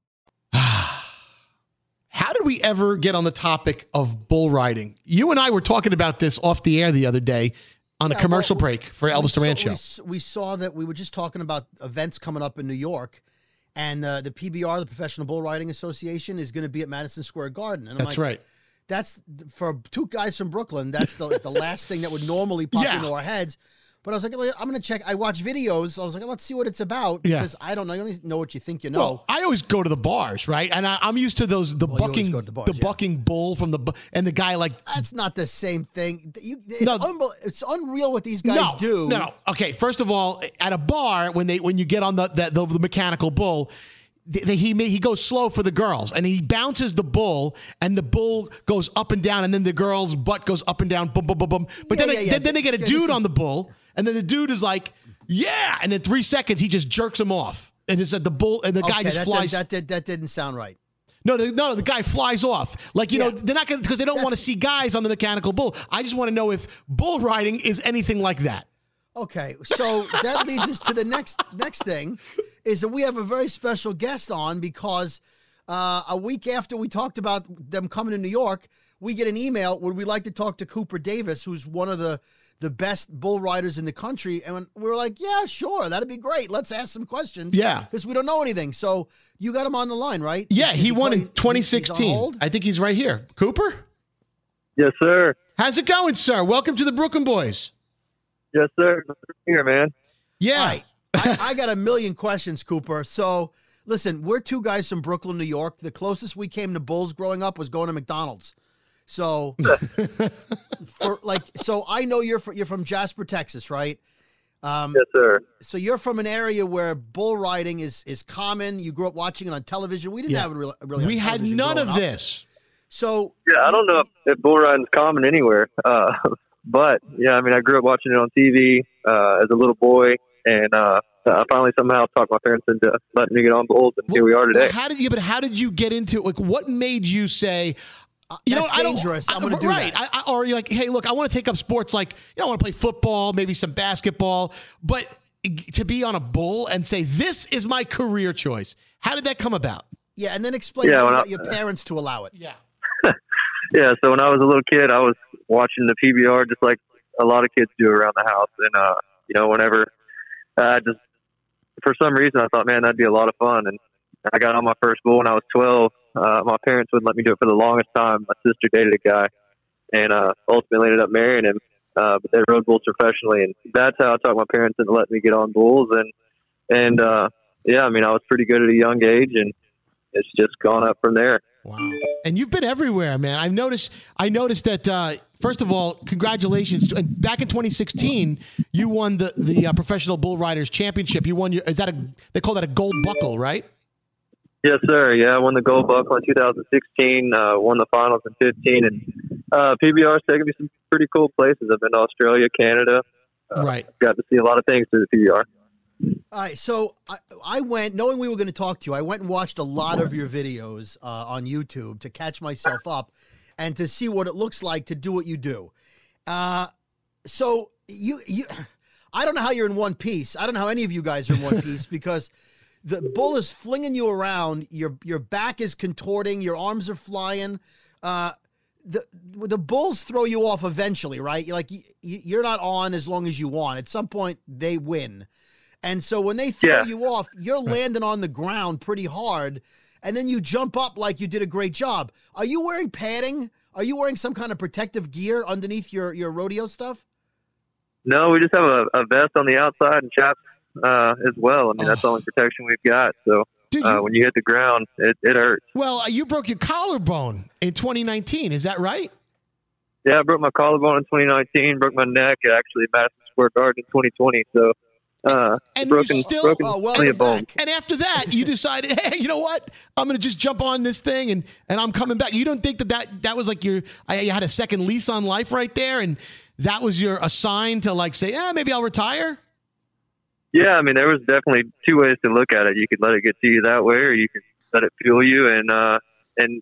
How did we ever get on the topic of bull riding? You and I were talking about this off the air the other day on Yeah, a commercial well, break for Elvis we Duran saw- show. We, s- we saw that we were just talking about events coming up in New York, and uh, the P B R, the Professional Bull Riding Association, is going to be at Madison Square Garden. And I'm That's like, right. That's for two guys from Brooklyn. That's the, the last thing that would normally pop Yeah. into our heads. But I was like, I'm going to check. I watch videos. I was like, let's see what it's about Yeah. because I don't know. You only know what you think you know. Well, I always go to the bars, right? And I, I'm used to those the Well, you always bucking go to the bars, the yeah. bucking bull from the bu- and the guy like That's not the same thing. You, it's, No. unbel- it's unreal what these guys no, do. No, no. Okay, first of all, at a bar when they when you get on the the, the, the mechanical bull, the, the, he ma- he goes slow for the girls and he bounces the bull and the bull goes up and down and then the girl's butt goes up and down, boom, boom, boom, boom. But Yeah, then yeah, they, yeah. then, then they get a This- dude this is- on the bull and then the dude is like, yeah, and in three seconds he just jerks him off and it's at the bull and the guy Okay, just that, flies. That, that, that didn't sound right. No, the, no, the guy flies off. Like, you Yeah. know, they're not going to, because they don't want to see guys on the mechanical bull. I just want to know if bull riding is anything like that. Okay, so that leads us to the next next thing, is that we have a very special guest on because uh, a week after we talked about them coming to New York, we get an email. Would we like to talk to Cooper Davis, who's one of the the best bull riders in the country? And we were like, yeah, sure, that'd be great. Let's ask some questions. Yeah. because we don't know anything. So you got him on the line, right? Yeah, Is- is he won play- in twenty he's- he's on sixteen. hold? I think he's right here. Cooper? Yes, sir. How's it going, sir? Welcome to the Brooklyn Boys. Yes, sir. Here, man. Yeah. All right. I, I got a million questions, Cooper. So, listen, we're two guys from Brooklyn, New York. The closest we came to Bulls growing up was going to McDonald's. So, for like, so I know you're from, you're from Jasper, Texas, right? Um, Yes, sir. So you're from an area where bull riding is is common. You grew up watching it on television. We didn't Yeah. have it really. really We on had television none growing of up. this. So Yeah, I don't know if, if bull riding's common anywhere, uh, but yeah, I mean, I grew up watching it on T V uh, as a little boy, and uh, I finally somehow talked my parents into letting me get on bulls, and here we are today. Well, how did you? But how did you get into it? Like, what made you say? You know, that's what, I don't- dangerous. I- I'm gonna do right. that. I, I, or you're like, hey, look, I want to take up sports. Like, you know, I want to play football, maybe some basketball, but to be on a bull and say this is my career choice. How did that come about? yeah, and then explain Yeah, how you when I- got your parents to allow it. Yeah. Yeah, so when I was a little kid, I was watching the P B R just like a lot of kids do around the house, and uh, you know, whenever I just for some reason I thought, man, that'd be a lot of fun, and I got on my first bull when I was twelve. Uh, my parents wouldn't let me do it for the longest time. My sister dated a guy, and uh, ultimately ended up marrying him. Uh, but they rode bulls professionally, and that's how I talked my parents into letting me get on bulls. And and uh, yeah, I mean, I was pretty good at a young age, and it's just gone up from there. Wow. And you've been everywhere, man. I've noticed. I noticed that. Uh, first of all, congratulations! And back in twenty sixteen, you won the the uh, Professional Bull Riders Championship. You won your. Is that a? They call that a gold buckle, right? Yes, sir. Yeah, I won the gold buckle in two thousand sixteen. Uh, won the finals in fifteen, and uh, P B R's taken me some pretty cool places. I've been to Australia, Canada. Uh, right. Got to see a lot of things through the P B R. All right, so I, I went, knowing we were going to talk to you, I went and watched a lot of your videos uh, on YouTube to catch myself up and to see what it looks like to do what you do. Uh, so you, you, I don't know how you're in one piece. I don't know how any of you guys are in one piece because the bull is flinging you around. Your your back is contorting. Your arms are flying. Uh, the the bulls throw you off eventually, right? You're like you, you're not on as long as you want. At some point, they win. And so when they throw Yeah. you off, you're landing on the ground pretty hard, and then you jump up like you did a great job. Are you wearing padding? Are you wearing some kind of protective gear underneath your, your rodeo stuff? No, we just have a, a vest on the outside and chaps uh, as well. I mean, that's the only protection we've got. So uh, when you hit the ground, it, it hurts. Well, uh, you broke your collarbone in twenty nineteen. Is that right? Yeah, I broke my collarbone in twenty nineteen, broke my neck actually at Madison Square Garden in twenty twenty. So uh, And broken, you still, broken oh, plenty of bones. And after that, you decided, hey, you know what? I'm going to just jump on this thing and, and I'm coming back. You don't think that that, that was like your, I, you had a second lease on life right there, and that was your a sign to like say, eh, maybe I'll retire? Yeah, I mean, there was definitely two ways to look at it. You could let it get to you that way, or you could let it fuel you and uh, and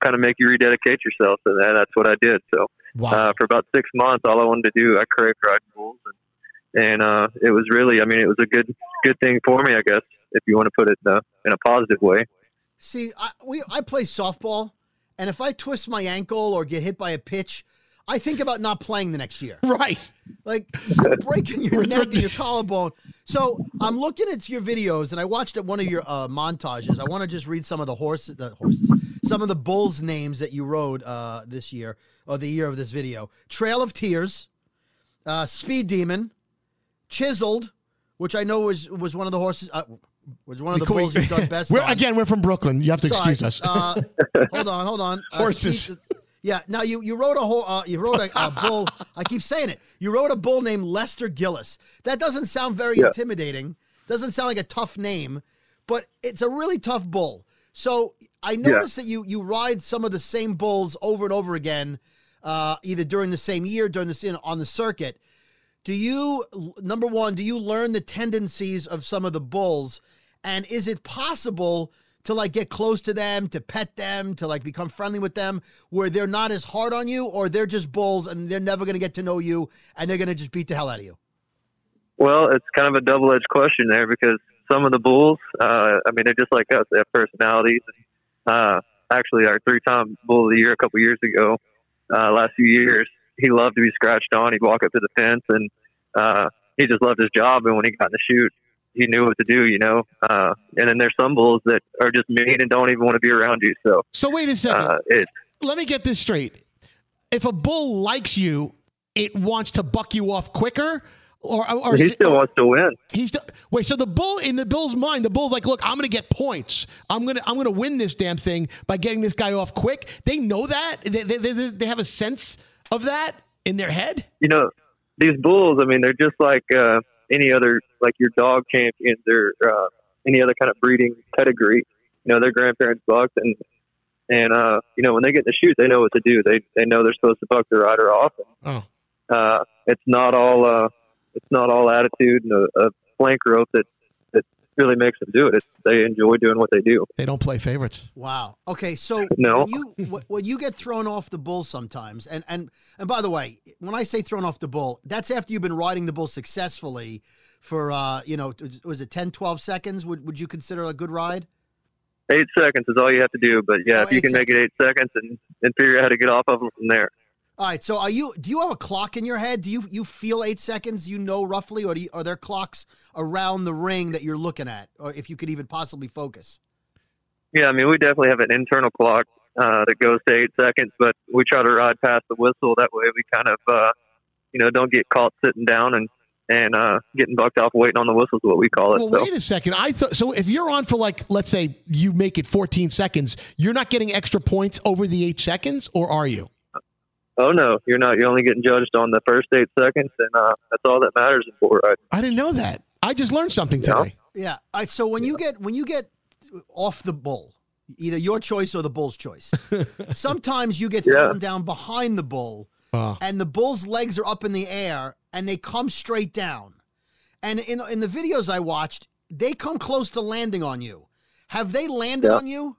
kind of make you rededicate yourself. And that's what I did. So wow. uh, for about six months, all I wanted to do, I craved ride bulls. And, and uh, it was really, I mean, it was a good good thing for me, I guess, if you want to put it in a, in a positive way. See, I, we, I play softball, and if I twist my ankle or get hit by a pitch, I think about not playing the next year. Right. Like, you're breaking your neck and your collarbone. So I'm looking at your videos, and I watched at one of your uh, montages. I want to just read some of the horses, the horses, some of the bulls' names that you rode uh, this year, or the year of this video. Trail of Tears, uh, Speed Demon, Chiseled, which I know was, was one of the horses, uh, was one of the bulls you've done best we're, on. Again, we're from Brooklyn. You have to Sorry. excuse us. uh, hold on, hold on. Uh, Horses. Speed, Yeah. Now you you rode a whole uh, you rode a, a bull. I keep saying it. You rode a bull named Lester Gillis. That doesn't sound very yeah. intimidating. Doesn't sound like a tough name, but it's a really tough bull. So I noticed yeah. that you you ride some of the same bulls over and over again, uh, either during the same year, during the on the circuit. Do you number one? Do you learn the tendencies of some of the bulls, and is it possible to like get close to them, to pet them, to like become friendly with them, where they're not as hard on you, or they're just bulls and they're never going to get to know you and they're going to just beat the hell out of you? Well, it's kind of a double-edged question there, because some of the bulls, uh, I mean, they're just like us. They have personalities. Uh, actually, our three-time bull of the year a couple years ago, uh, last few years, he loved to be scratched on. He'd walk up to the fence, and uh, he just loved his job. And when he got in the chute, he knew what to do, you know. Uh, and then there's some bulls that are just mean and don't even want to be around you. So, so wait a second. Uh, it, Let me get this straight. If a bull likes you, it wants to buck you off quicker, or, or he still it, or, wants to win. He's still, wait. So the bull in the bull's mind, the bull's like, look, I'm going to get points. I'm gonna I'm gonna win this damn thing by getting this guy off quick. They know that. They they, they, they have a sense of that in their head. You know, these bulls. I mean, they're just like. Uh, any other, like your dog champions or uh, any other kind of breeding pedigree, you know, their grandparents bucked, and, and uh, you know, when they get in the chute, they know what to do. They they know they're supposed to buck the rider off. Oh. Uh, it's not all uh, it's not all attitude and a, a flank rope that, that really makes them do it. It's, they enjoy doing what they do. They don't play favorites. Wow. Okay, so no. when you when you get thrown off the bull sometimes, and, and and by the way, when I say thrown off the bull, that's after you've been riding the bull successfully for, uh, you know, was it ten, twelve seconds? Would would you consider a good ride? Eight seconds is all you have to do, but yeah, oh, if you can seconds. make it eight seconds and, and figure out how to get off of them from there. All right, so are you? Do you have a clock in your head? Do you you feel eight seconds? You know roughly, or do you, are there clocks around the ring that you're looking at, or if you could even possibly focus? Yeah, I mean, we definitely have an internal clock uh, that goes to eight seconds, but we try to ride past the whistle. That way, we kind of, uh, you know, don't get caught sitting down and and uh, getting bucked off waiting on the whistle is what we call it. Well, so. wait a second. I thought so. If you're on for like, let's say you make it fourteen seconds, you're not getting extra points over the eight seconds, or are you? Oh, no, you're not. You're only getting judged on the first eight seconds, and uh, that's all that matters in bull riding. I didn't know that. I just learned something today. Yeah. yeah. All right, so when you get when you get off the bull, either your choice or the bull's choice, sometimes you get thrown yeah. down behind the bull, uh. and the bull's legs are up in the air, and they come straight down. And in in the videos I watched, they come close to landing on you. Have they landed yeah. on you?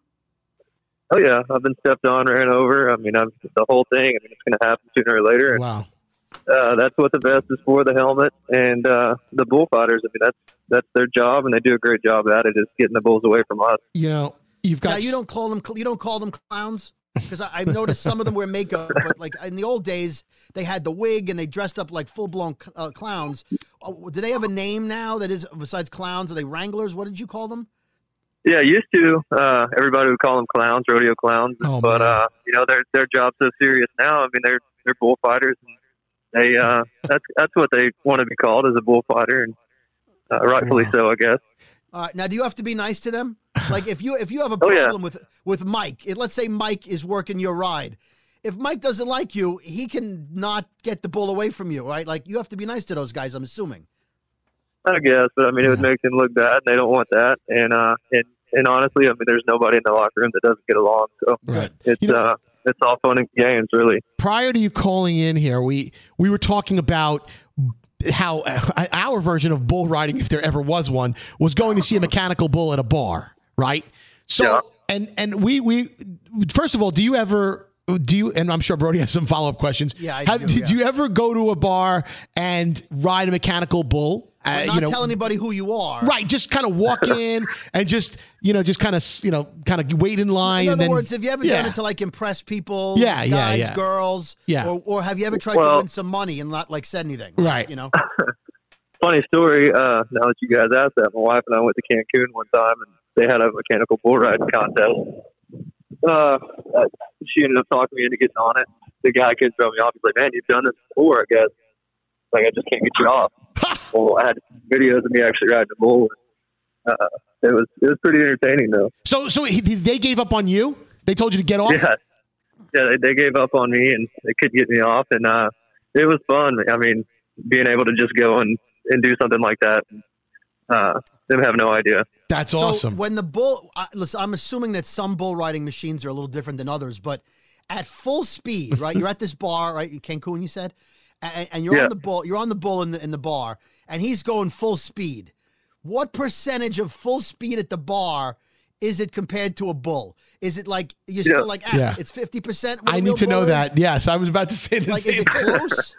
Oh, yeah. I've been stepped on, ran over. I mean, I've, the whole thing, I mean, it's going to happen sooner or later. And, wow. Uh, that's what the vest is for, the helmet. And uh, the bullfighters, I mean, that's that's their job, and they do a great job at it, is getting the bulls away from us. You know, you've got... Now, you don't call them, you don't call them clowns? Because I've noticed some of them wear makeup, but like in the old days, they had the wig and they dressed up like full-blown uh, clowns. Oh, do they have a name now that is, besides clowns? Are they wranglers? What did you call them? Yeah, used to. Uh, everybody would call them clowns, rodeo clowns. Oh, but, uh, you know, their their job's so serious now. I mean, they're they're bullfighters. And they uh, that's that's what they want to be called, as a bullfighter, and uh, rightfully wow. so, I guess. All right, now, do you have to be nice to them? Like, if you if you have a oh, problem yeah. with with Mike, it, let's say Mike is working your ride. If Mike doesn't like you, he can not get the bull away from you, right? Like, you have to be nice to those guys, I'm assuming. I guess, but I mean, it would make them look bad, and they don't want that. And uh, and and honestly, I mean, there's nobody in the locker room that doesn't get along. So right. it's you know, uh, it's all fun and games, really. Prior to you calling in here, we we were talking about how uh, our version of bull riding, if there ever was one, was going to see a mechanical bull at a bar, right? So. Yeah. And and we we first of all, do you ever do you? And I'm sure Brody has some follow up questions. Yeah, I Have, do, did yeah. you ever go to a bar and ride a mechanical bull? Well, Uh, not you know, tell anybody who you are. right? Just kind of walk in and just you know, just kind of you know, kind of wait in line. In and other then, words, have you ever yeah. done it to like impress people? Yeah, guys, yeah, yeah. girls. Yeah. Or, or have you ever tried Well- to win some money and not like said anything? Right. You know. Funny story. Uh, now that you guys asked that, my wife and I went to Cancun one time, and they had a mechanical bull riding contest. Uh, uh, she ended up talking me into getting on it. The guy couldn't throw me off. He's like, "Man, you've done this before, I guess." Like, I just can't get you off. Well, I had videos of me actually riding a bull. Uh, it was it was pretty entertaining, though. So, so he, they gave up on you? They told you to get off? Yeah, yeah. They, they gave up on me, and they couldn't get me off, and uh, it was fun. I mean, being able to just go and, and do something like that. Uh, they have no idea. That's So awesome. when the bull, I, listen, I'm assuming that some bull riding machines are a little different than others, but at full speed, right? You're at this bar, right? Cancun, you said, and, and you're Yeah. on the bull. You're on the bull in the in the bar, and he's going full speed. What percentage of full speed at the bar is it compared to a bull? Is it like you're Yeah. still like, ah, Yeah. it's fifty percent? I need to know that. Yes, I was about to say the Like, same is it close?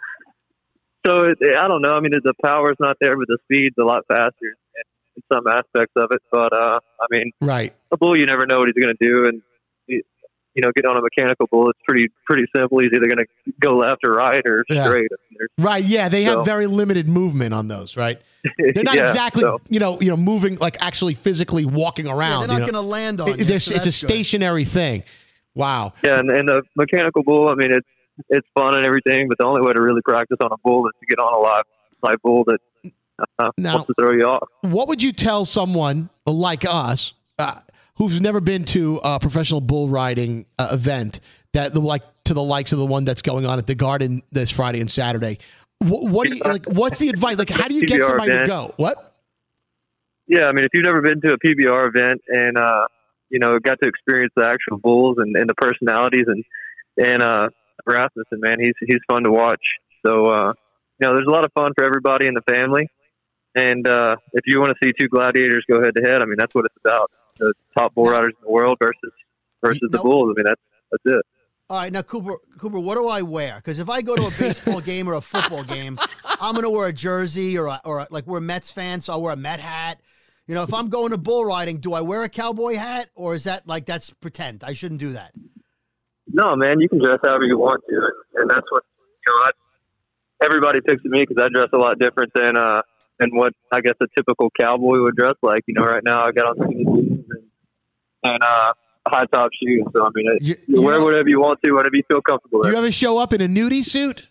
So it, I don't know. I mean, the power's not there, but the speed's a lot faster in, in some aspects of it. But uh, I mean, Right. a bull, you never know what he's going to do, and you, you know, getting on a mechanical bull, it's pretty pretty simple. He's either going to go left or right or Yeah. straight. I mean, there's- Right. Yeah, they have So- very limited movement on those, right? They're not Yeah, exactly, so- you know, you know, moving like actually physically walking Yeah, around. they're not you going know? to land on It- you. there's- so it's a that's good. stationary thing. Wow. Yeah, and, and the mechanical bull, I mean, it's it's fun and everything, but the only way to really practice on a bull is to get on a live live bull that uh, Now- wants to throw you off. What would you tell someone like us uh, who's never been to a professional bull riding uh, event that the like to the likes of the one that's going on at the Garden this Friday and Saturday? What, what do you like? What's the advice? Like, how do you get P B R somebody event. to go? What? Yeah, I mean, if you've never been to a P B R event and uh, you know got to experience the actual bulls and, and the personalities and and uh, Rasmussen, man, he's he's fun to watch. So uh, you know, there's a lot of fun for everybody in the family. And uh, if you want to see two gladiators go head to head, I mean, that's what it's about. The top bull riders in the world versus versus the No. bulls. I mean, that's that's it. All right, now Cooper, Cooper, what do I wear? Because if I go to a baseball game or a football game, I'm going to wear a jersey or a, or a, like we're a Mets fan, so I'll wear a Met hat. You know, if I'm going to bull riding, do I wear a cowboy hat or is that like that's pretend? I shouldn't do that. No, man, you can dress however you want to, and that's what you know. I, everybody picks at me because I dress a lot different than uh than what I guess a typical cowboy would dress like. You know, right now I got on skinny jeans and, and uh, high top shoes. So I mean, it, You- you, you wear know- whatever you want to, whatever you feel comfortable You in. ever show up in a nudie suit?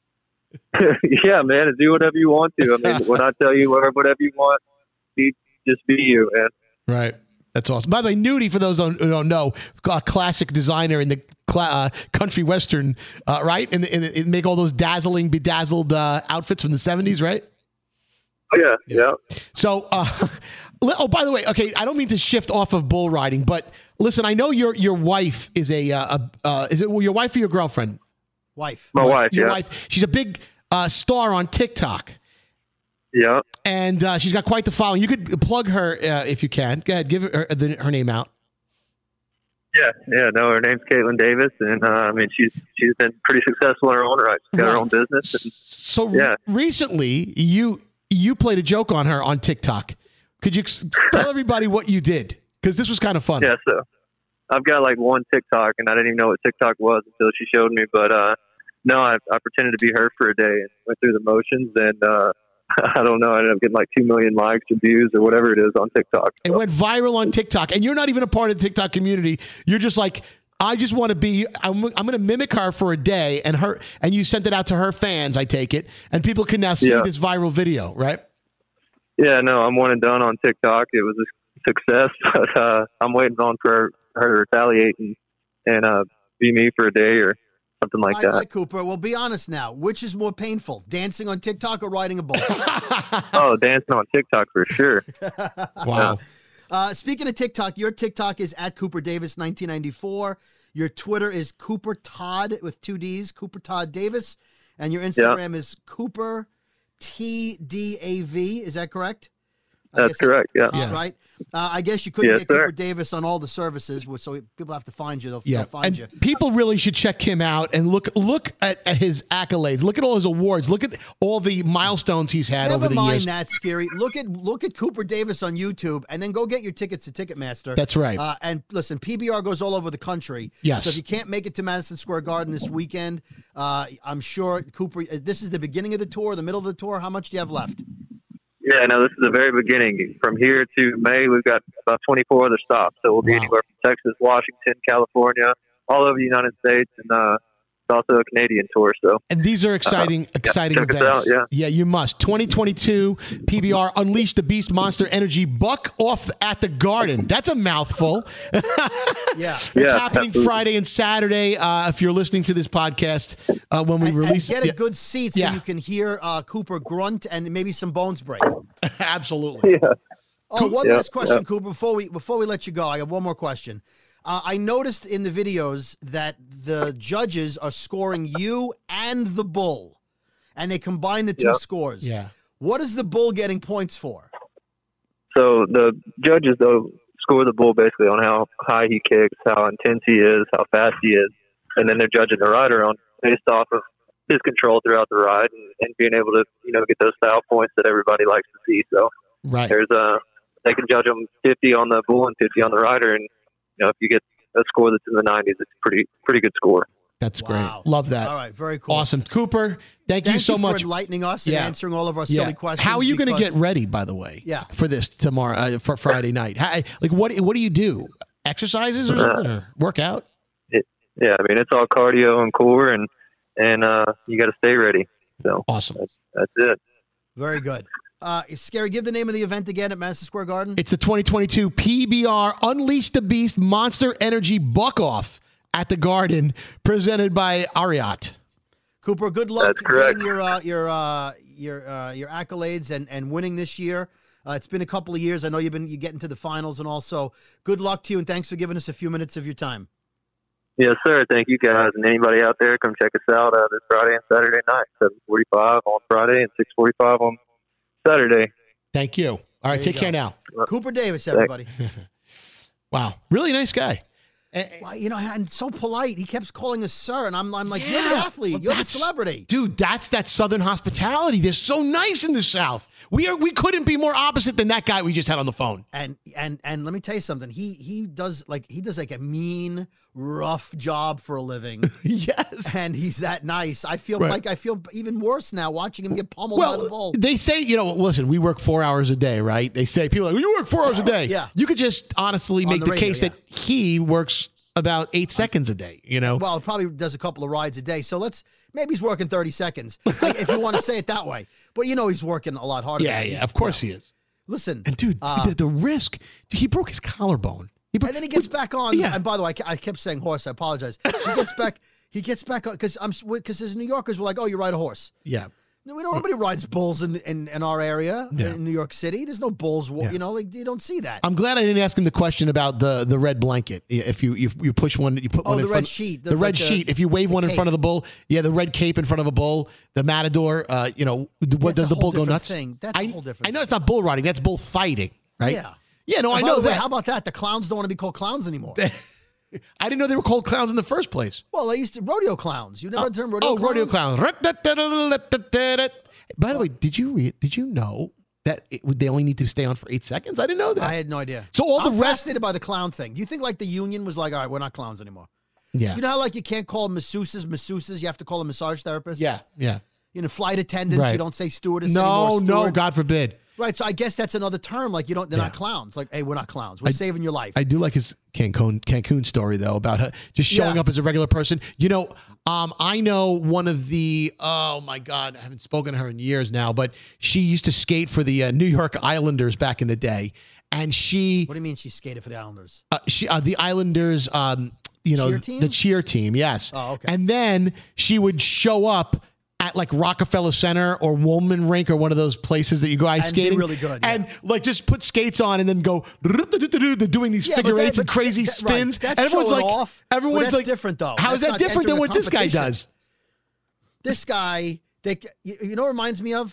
Yeah, man, do whatever you want to. I mean, when I tell you wear whatever you want, be, just be you, man. Right. That's awesome. By the way, Nudie, for those who don't, who don't know, a classic designer in the cla- uh, country western, uh, right? And, and it make all those dazzling, bedazzled uh, outfits from the seventies, right? Oh, yeah, yeah. So, uh, li- oh, by the way, okay, I don't mean to shift off of bull riding, but listen, I know your your wife is a, uh, a uh, is it your wife or your girlfriend? Wife. My wife, Your yeah. wife. She's a big uh, star on TikTok. Yeah. And uh, she's got quite the following. You could plug her uh, if you can. Go ahead, give her, the, her name out. Yeah, yeah, no, her name's Caitlin Davis, and uh, I mean, she's she's been pretty successful in her own right. She's got her Right. own business. And, So yeah. recently, you you played a joke on her on TikTok. Could you ex- tell everybody what you did? Because this was kind of fun. Yeah, so I've got like one TikTok, and I didn't even know what TikTok was until she showed me. But uh, no, I, I pretended to be her for a day and went through the motions, and uh, I don't know, I ended up getting like two million likes or views or whatever it is on TikTok. It went viral on TikTok, and you're not even a part of the TikTok community. You're just like, I just want to be. I'm, I'm going to mimic her for a day, and her, and you sent it out to her fans. I take it, and people can now see Yeah. this viral video, right? Yeah, no, I'm one and done on TikTok. It was a success, but uh, I'm waiting on for her to retaliate and, and uh, be me for a day or something like All right, that. all right, Cooper. Well, be honest now. Which is more painful, dancing on TikTok or riding a bull? Oh, dancing on TikTok for sure. Wow. Uh, speaking of TikTok, your TikTok is at Cooper Davis nineteen ninety-four. Your Twitter is Cooper Todd with two D's, Cooper Todd Davis, and your Instagram is Cooper T D A V. Is that correct? I That's guess correct, yeah. uh, Yeah. Right? Uh, I guess you couldn't Yes, get sir. Cooper Davis on all the services, so people have to find you. They'll, Yeah, they'll find and you. people really should check him out and look look at, at his accolades. Look at all his awards. Look at all the milestones he's had Never over the mind years. that, Scary. Look at look at Cooper Davis on YouTube, and then go get your tickets to Ticketmaster. That's right. Uh, and listen, P B R goes all over the country. Yes. So if you can't make it to Madison Square Garden this weekend, uh, I'm sure Cooper. uh, This is the beginning of the tour, the middle of the tour. How much do you have left? Yeah, no, this is the very beginning. From here to May, we've got about twenty-four other stops. So we'll be Wow. anywhere from Texas, Washington, California, all over the United States, and uh, it's also a Canadian tour. So, And these are exciting, Uh, yeah, exciting check us events. out, yeah. you must. twenty twenty-two P B R Unleash the Beast Monster Energy Buck Off at the Garden. That's a mouthful. Yeah. It's Yeah, happening absolutely. Friday and Saturday. Uh, if you're listening to this podcast uh, when we And, release and get it. a good seat so Yeah. you can hear uh, Cooper grunt and maybe some bones break. Absolutely. yeah. Oh, one Yeah, last question, yeah. Cooper. Before we before we let you go, I have one more question. Uh, I noticed in the videos that the judges are scoring you and the bull, and they combine the two Yeah. scores. Yeah. What is the bull getting points for? So the judges, though, score the bull basically on how high he kicks, how intense he is, how fast he is, and then they're judging the rider on based off of his control throughout the ride and, and being able to, you know, get those style points that everybody likes to see. So Right. there's a they can judge them fifty on the bull and fifty on the rider, and you know if you get a score that's in the nineties, it's a pretty pretty good score. That's Wow. great. Love that. All right, very cool. Awesome. Cooper, thank, Thank you so for much. enlightening us and Yeah. answering all of our Yeah. silly questions. How are you going to because- get ready, by the way? Yeah. For this tomorrow, uh, for Friday night? How, like, what what do you do? Exercises or Uh, something, or work out? It, yeah, I mean it's all cardio and core, and and uh, you got to stay ready. So Awesome. that's, that's it. Very good. Uh, Scary, give the name of the event again at Madison Square Garden. It's the twenty twenty-two P B R Unleash the Beast Monster Energy Buck Off at the Garden, presented by Ariat. Cooper, good luck That's correct. getting your uh, your uh, your uh, your accolades and, and winning this year. Uh, it's been a couple of years. I know you've been you getting to the finals and also good luck to you and thanks for giving us a few minutes of your time. Yes, sir. Thank you guys, and anybody out there, come check us out uh, this Friday and Saturday night, seven forty-five on Friday and six forty-five on Saturday. Thank you. All right, There you take go. care now. Cooper Davis, everybody. Wow, really nice guy. Well, you know, and so polite. He kept calling us sir, and I'm, I'm like, you're the Yeah. athlete, Well, you're the that's- celebrity. Dude, that's that Southern hospitality. They're so nice in the South. We are we couldn't be more opposite than that guy we just had on the phone. And and and let me tell you something. He he does like he does like a mean, rough job for a living. Yes. And he's that nice. I feel Right. like I feel even worse now watching him get pummeled by the Well, bull. they say, you know, listen, we work four hours a day, right? They say, people are like, you work four hours a day. Yeah. You could just honestly On make the the, radio, case yeah. that he works about eight seconds a day, you know? Well, probably does a couple of rides a day. So let's maybe he's working thirty seconds, like, if you want to say it that way. But you know he's working a lot harder. yeah, than that. yeah, He's- of course you he know. is. Listen, And dude, uh, the, the risk, dude, he broke his collarbone. He broke, and then he gets back on. Yeah. And by the way, I, ke- I kept saying horse. I apologize. He gets back. He gets back on because I'm because his New Yorkers were like, "Oh, you ride a horse." yeah. No, we don't. Nobody rides bulls in, in, in our area Yeah. in New York City. There's no bulls. wa- Yeah. You know, like you don't see that. I'm glad I didn't ask him the question about the, the red blanket. If you you, you push one, you put Oh, one in the red front. sheet, The, the- red like the- sheet. If you wave the one in front cape. of the bull, yeah, the red cape in front of a bull, the matador. Uh, you know, what That's does a the bull whole go different nuts? thing. That's a I, whole different I know it's not bull riding. That's bull fighting, right? Yeah. Yeah. No, And I by know the way, that. how about that? The clowns don't want to be called clowns anymore. I didn't know they were called clowns in the first place. Well, they used to rodeo clowns. You never heard the term rodeo Oh, clowns? rodeo clowns. By the way, did you read? Did you know that it, they only need to stay on for eight seconds? I didn't know that. I had no idea. So all the I'm rest- fascinated by the clown thing. Do you think like the union was like, all right, we're not clowns anymore? Yeah. You know how like you can't call masseuses masseuses, you have to call them massage therapists? Yeah. Yeah. You know, flight attendants, Right. you don't say stewardess No, anymore. no, steward. God forbid. Right, so I guess that's another term. Like you don't, they're Yeah. not clowns. Like, hey, we're not clowns. We're I- saving your life. I do like his Cancun Cancun story though about her just showing Yeah. up as a regular person. You know, um, I know one of the oh my God, I haven't spoken to her in years now, but she used to skate for the uh, New York Islanders back in the day, and she What do you mean she skated for the Islanders? uh, she uh, the Islanders, um, you know, Cheer team? the cheer team, yes. Oh, okay. And then she would show up at like Rockefeller Center or Woolman Rink or one of those places that you go ice And be skating. really good, yeah. And like just put skates on and then go they're doing these Yeah, but figure that- eights and but crazy that- right, spins. that's and everyone's showing like, off, but everyone's that's like, different, though. How is That's that not different than entering what a this guy competition. does? This guy, they, you, you know what it reminds me of?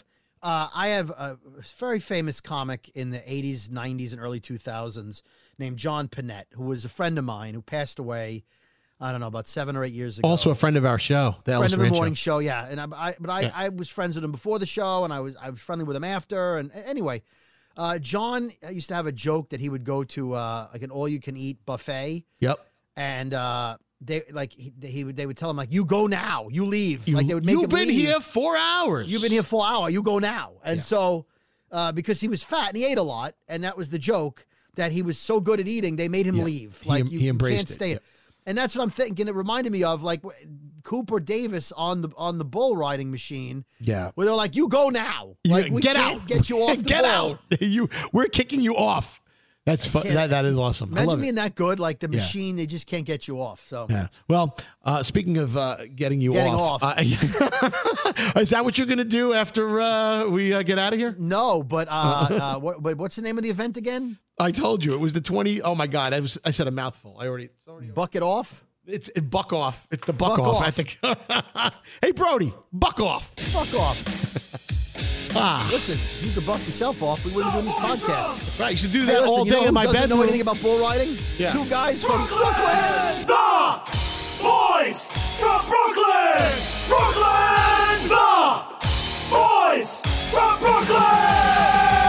uh, I have a very famous comic in the eighties, nineties, and early two thousands named John Panette, who was a friend of mine who passed away, I don't know, about seven or eight years ago. Also a friend of our show, the friend Elvis of the Ranch morning show. show, yeah. And I, I but I, Yeah. I was friends with him before the show, and I was I was friendly with him after. And anyway, uh, John used to have a joke that he would go to uh, like an all-you-can-eat buffet. Yep. And uh, they like he, he would they would tell him like, you go now, you leave. You, like they would make you've him been leave. here four hours. You've been here four hours. You go now. And Yeah. so uh, because he was fat and he ate a lot, and that was the joke, that he was so good at eating, they made him Yeah. leave. He- Like he you, you embraced can't it, stay. yeah. And that's what I'm thinking. It reminded me of like Cooper Davis on the on the bull riding machine. Yeah. Where they're like, you go now. You- Like we get can't out. get you off the Get bull. out. You, we're kicking you off. That's fun. can't- That, that is awesome. I Imagine love it. being that good, like the Yeah. machine, they just can't get you off. So Yeah. Well, uh, speaking of uh, getting you Getting off, off. Uh, is that what you're going to do after uh, we uh, get out of here? no, but uh, uh, what, but what's the name of the event again? I told you it was the twenty. Oh my God, I was. I said a mouthful. I already. It's already. Bucket off. It's it, buck off. It's the buck, Buck off. off. I think. Hey Brody, buck off. Fuck off. Ah, Listen, you could buck yourself off. We wouldn't be doing this podcast. right. You should do Hey, that listen, all you day know who in my doesn't bedroom. know anything about bull riding? Yeah. Two guys from Brooklyn. The boys from Brooklyn! Brooklyn! The boys from Brooklyn!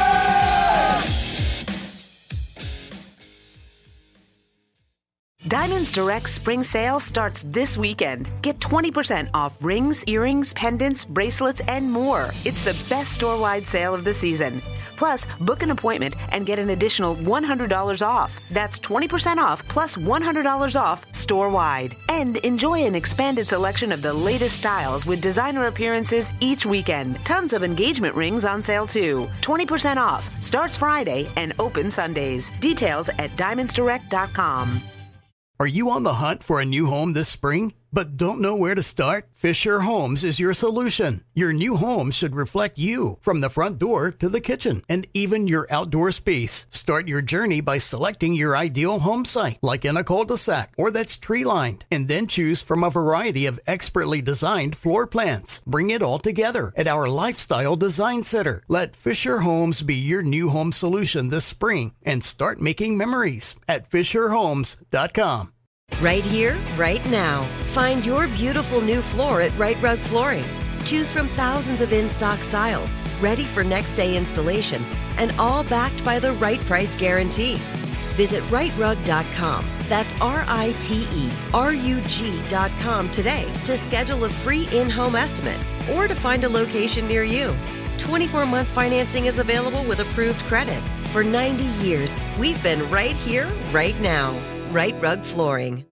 Diamonds Direct spring sale starts this weekend. Get twenty percent off rings, earrings, pendants, bracelets, and more. It's the best store-wide sale of the season. Plus, book an appointment and get an additional one hundred dollars off. That's twenty percent off plus one hundred dollars off store-wide. And enjoy an expanded selection of the latest styles with designer appearances each weekend. Tons of engagement rings on sale too. twenty percent off. Starts Friday and open Sundays. Details at diamonds direct dot com. Are you on the hunt for a new home this spring, but don't know where to start? Fisher Homes is your solution. Your new home should reflect you, from the front door to the kitchen, and even your outdoor space. Start your journey by selecting your ideal home site, like in a cul-de-sac or that's tree-lined, and then choose from a variety of expertly designed floor plans. Bring it all together at our Lifestyle Design Center. Let Fisher Homes be your new home solution this spring and start making memories at fisher homes dot com. Right here, right now. Find your beautiful new floor at Right Rug Flooring. Choose from thousands of in-stock styles, ready for next day installation, and all backed by the right price guarantee. Visit right rug dot com. That's R I T E R U G dot com today to schedule a free in-home estimate or to find a location near you. twenty-four month financing is available with approved credit. For ninety years, we've been right here, right now. Right Rug Flooring.